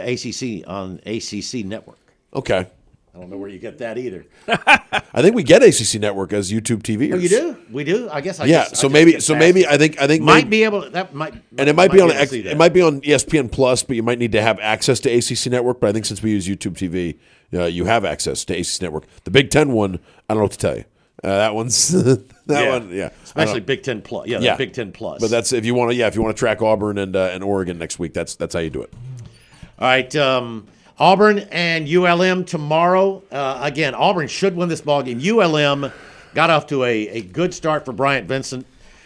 ACC Network. Okay. I don't know where you get that either. I think we get ACC Network as YouTube TV. Oh, you do? We do? I guess. Maybe I think might be able to, that might, and it might be on ESPN Plus, but you might need to have access to ACC Network. But I think since we use YouTube TV, you have access to ACC Network. The Big Ten one, I don't know what to tell you. That one's one, yeah. Especially Big Ten Plus. Yeah, Big Ten Plus. But that's if you want to track Auburn and Oregon next week. That's how you do it. All right. Auburn and ULM tomorrow. Again, Auburn should win this ball game. ULM got off to a good start for Bryant Vincent,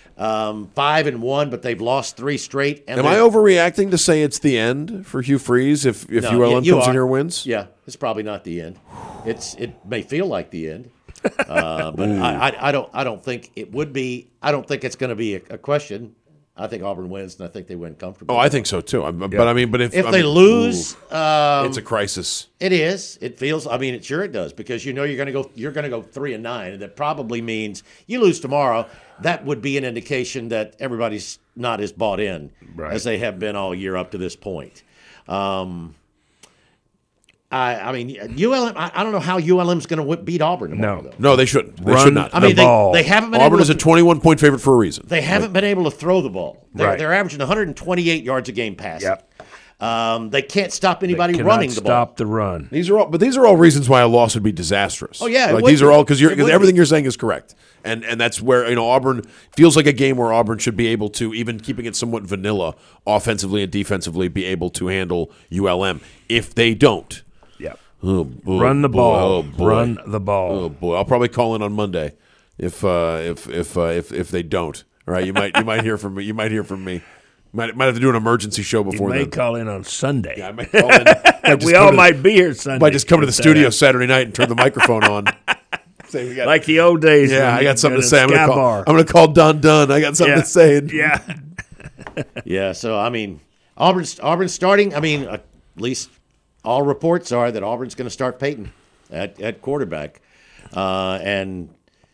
5-1, but they've lost 3 straight. And Am I overreacting to say it's the end for Hugh Freeze if ULM comes in here and wins? Yeah, it's probably not the end. It may feel like the end, but I don't think it would be. I don't think it's going to be a question. I think Auburn wins, and I think they win comfortably. Oh, I think so too. But if they lose, it's a crisis. It is. It feels. I mean, it does, because you're going to go 3-9, and that probably means you lose tomorrow. That would be an indication that everybody's not as bought in as they have been all year up to this point. I mean, ULM. I don't know how ULM's going to beat Auburn tomorrow. Though. No, they shouldn't. They should not. I mean, they haven't been. Auburn is a 21-point favorite for a reason. They haven't been able to throw the ball. They're averaging 128 yards a game passing. Yep. They can't stop anybody running the ball. Stop the run. These are all reasons why a loss would be disastrous. Oh yeah, these are all because everything you're saying is correct, and that's where Auburn feels like a game where Auburn should be able to, even keeping it somewhat vanilla offensively and defensively, be able to handle ULM. If they don't. Oh, boy. Run the ball. Oh, boy. Run the ball. Oh boy! I'll probably call in on Monday if they don't. All right, you might hear from me. You might hear from me. Might have to do an emergency show before then. You may call in on Sunday. Yeah, I might call in. We all might be here Sunday. Might just come to the studio Saturday night and turn the microphone on. Say like the old days. Yeah, I got something to say. I'm going to call Don Dunn. I got something to say. Yeah. Yeah. So I mean, Auburn's starting. I mean, at least. All reports are that Auburn's going to start Peyton at quarterback. And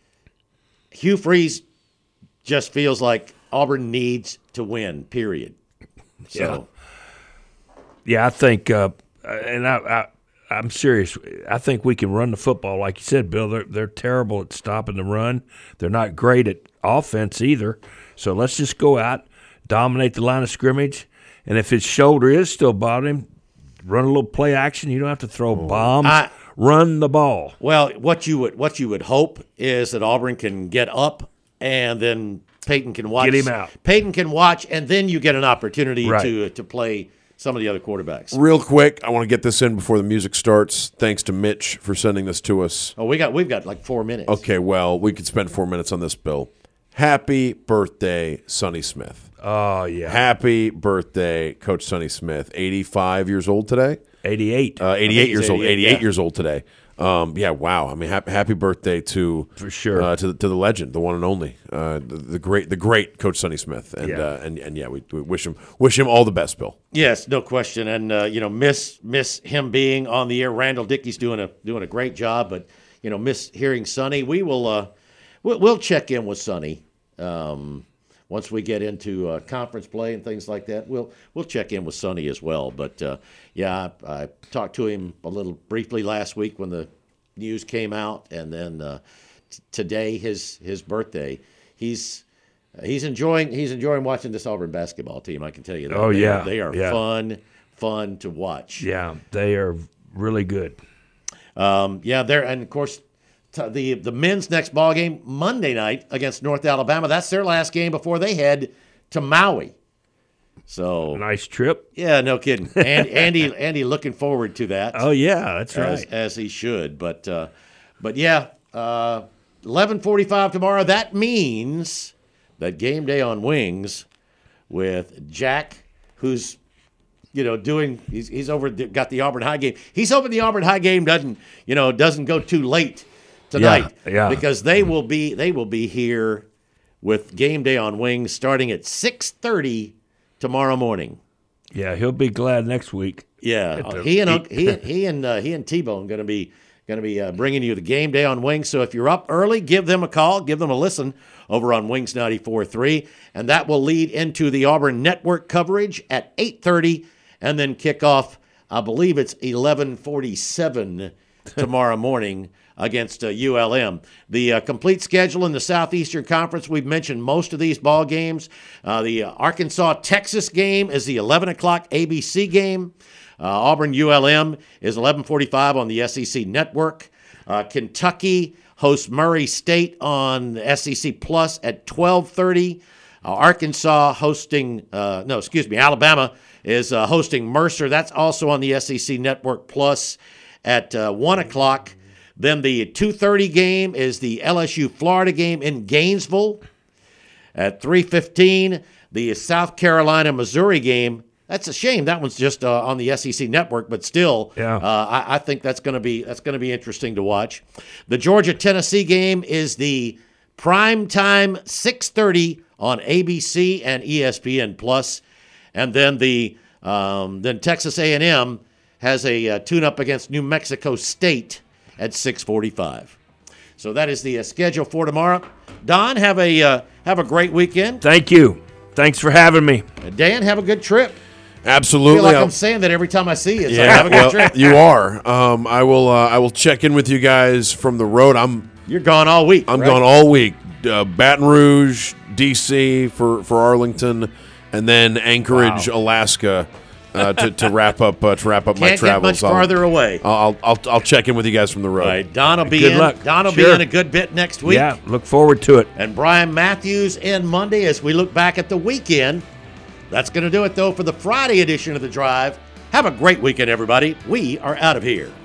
Hugh Freeze just feels like Auburn needs to win, period. So, yeah, I think, and I'm serious, I think we can run the football. Like you said, Bill, they're terrible at stopping the run. They're not great at offense either. So let's just go out, dominate the line of scrimmage, and if his shoulder is still bothering him, run a little play action. You don't have to throw bombs. Run the ball. Well, what you would hope is that Auburn can get up, and then Peyton can watch. Get him out. Peyton can watch, and then you get an opportunity to play some of the other quarterbacks. Real quick, I want to get this in before the music starts. Thanks to Mitch for sending this to us. Oh, we've got like 4 minutes. Okay, well, we could spend 4 minutes on this, Bill. Happy birthday, Sonny Smith. Oh, yeah. Happy birthday, Coach Sonny Smith. 85 years old today? 88. 88 years old. 88 years old today. Yeah, wow. I mean, happy birthday to for sure to the legend, the one and only, the great Coach Sonny Smith, and yeah, we wish him all the best, Bill. Yes, no question, and miss him being on the air. Randall Dickey's doing a great job, but miss hearing Sonny. We will we'll check in with Sonny. once we get into conference play and things like that, we'll check in with Sonny as well. But I talked to him a little briefly last week when the news came out, and then today, his birthday, he's enjoying watching this Auburn basketball team. I can tell you that. Oh, yeah. They are fun to watch. Yeah, they are really good. And of course, the men's next ball game Monday night against North Alabama. That's their last game before they head to Maui. So nice trip. Yeah, no kidding. And Andy looking forward to that. Oh yeah, that's right. As he should. But yeah, 11:45 tomorrow. That means that game day on Wings with Jack, who's he's over got the Auburn High game. He's hoping the Auburn High game doesn't go too late tonight. Yeah. Because they will be here with game day on Wings starting at 6:30 tomorrow morning. Yeah, he'll be glad next week. Yeah, he and T-Bone going to be bringing you the game day on Wings. So if you're up early, give them a call, give them a listen over on Wings 94.3, and that will lead into the Auburn Network coverage at 8:30, and then kick off. I believe it's 11:47 tomorrow morning against ULM. The complete schedule in the Southeastern Conference, we've mentioned most of these ball games. The Arkansas-Texas game is the 11 o'clock ABC game. Auburn-ULM is 11:45 on the SEC Network. Kentucky hosts Murray State on the SEC Plus at 12:30. Alabama is hosting Mercer. That's also on the SEC Network Plus at 1 o'clock. Then the 2:30 game is the LSU-Florida game in Gainesville. At 3:15, the South Carolina-Missouri game. That's a shame. That one's just on the SEC Network, but still, I think that's going to be interesting to watch. The Georgia-Tennessee game is the prime time 6:30 on ABC and ESPN Plus, and then then Texas A&M has a tune-up against New Mexico State at 6:45. So that is the schedule for tomorrow. Don, have a great weekend. Thank you. Thanks for having me. Dan, have a good trip. Absolutely. I feel like I'm saying that every time I see you. So have a good trip. You are. I will check in with you guys from the road. You're gone all week. I'm gone all week. Baton Rouge, DC for Arlington, and then Anchorage, Alaska. To wrap up my travels. Can't get much farther away. I'll check in with you guys from the road. All right, Don will be Good in. luck. Don will Sure. be in a good bit next week. Yeah, look forward to it. And Brian Matthews in Monday as we look back at the weekend. That's going to do it, though, for the Friday edition of The Drive. Have a great weekend, everybody. We are out of here.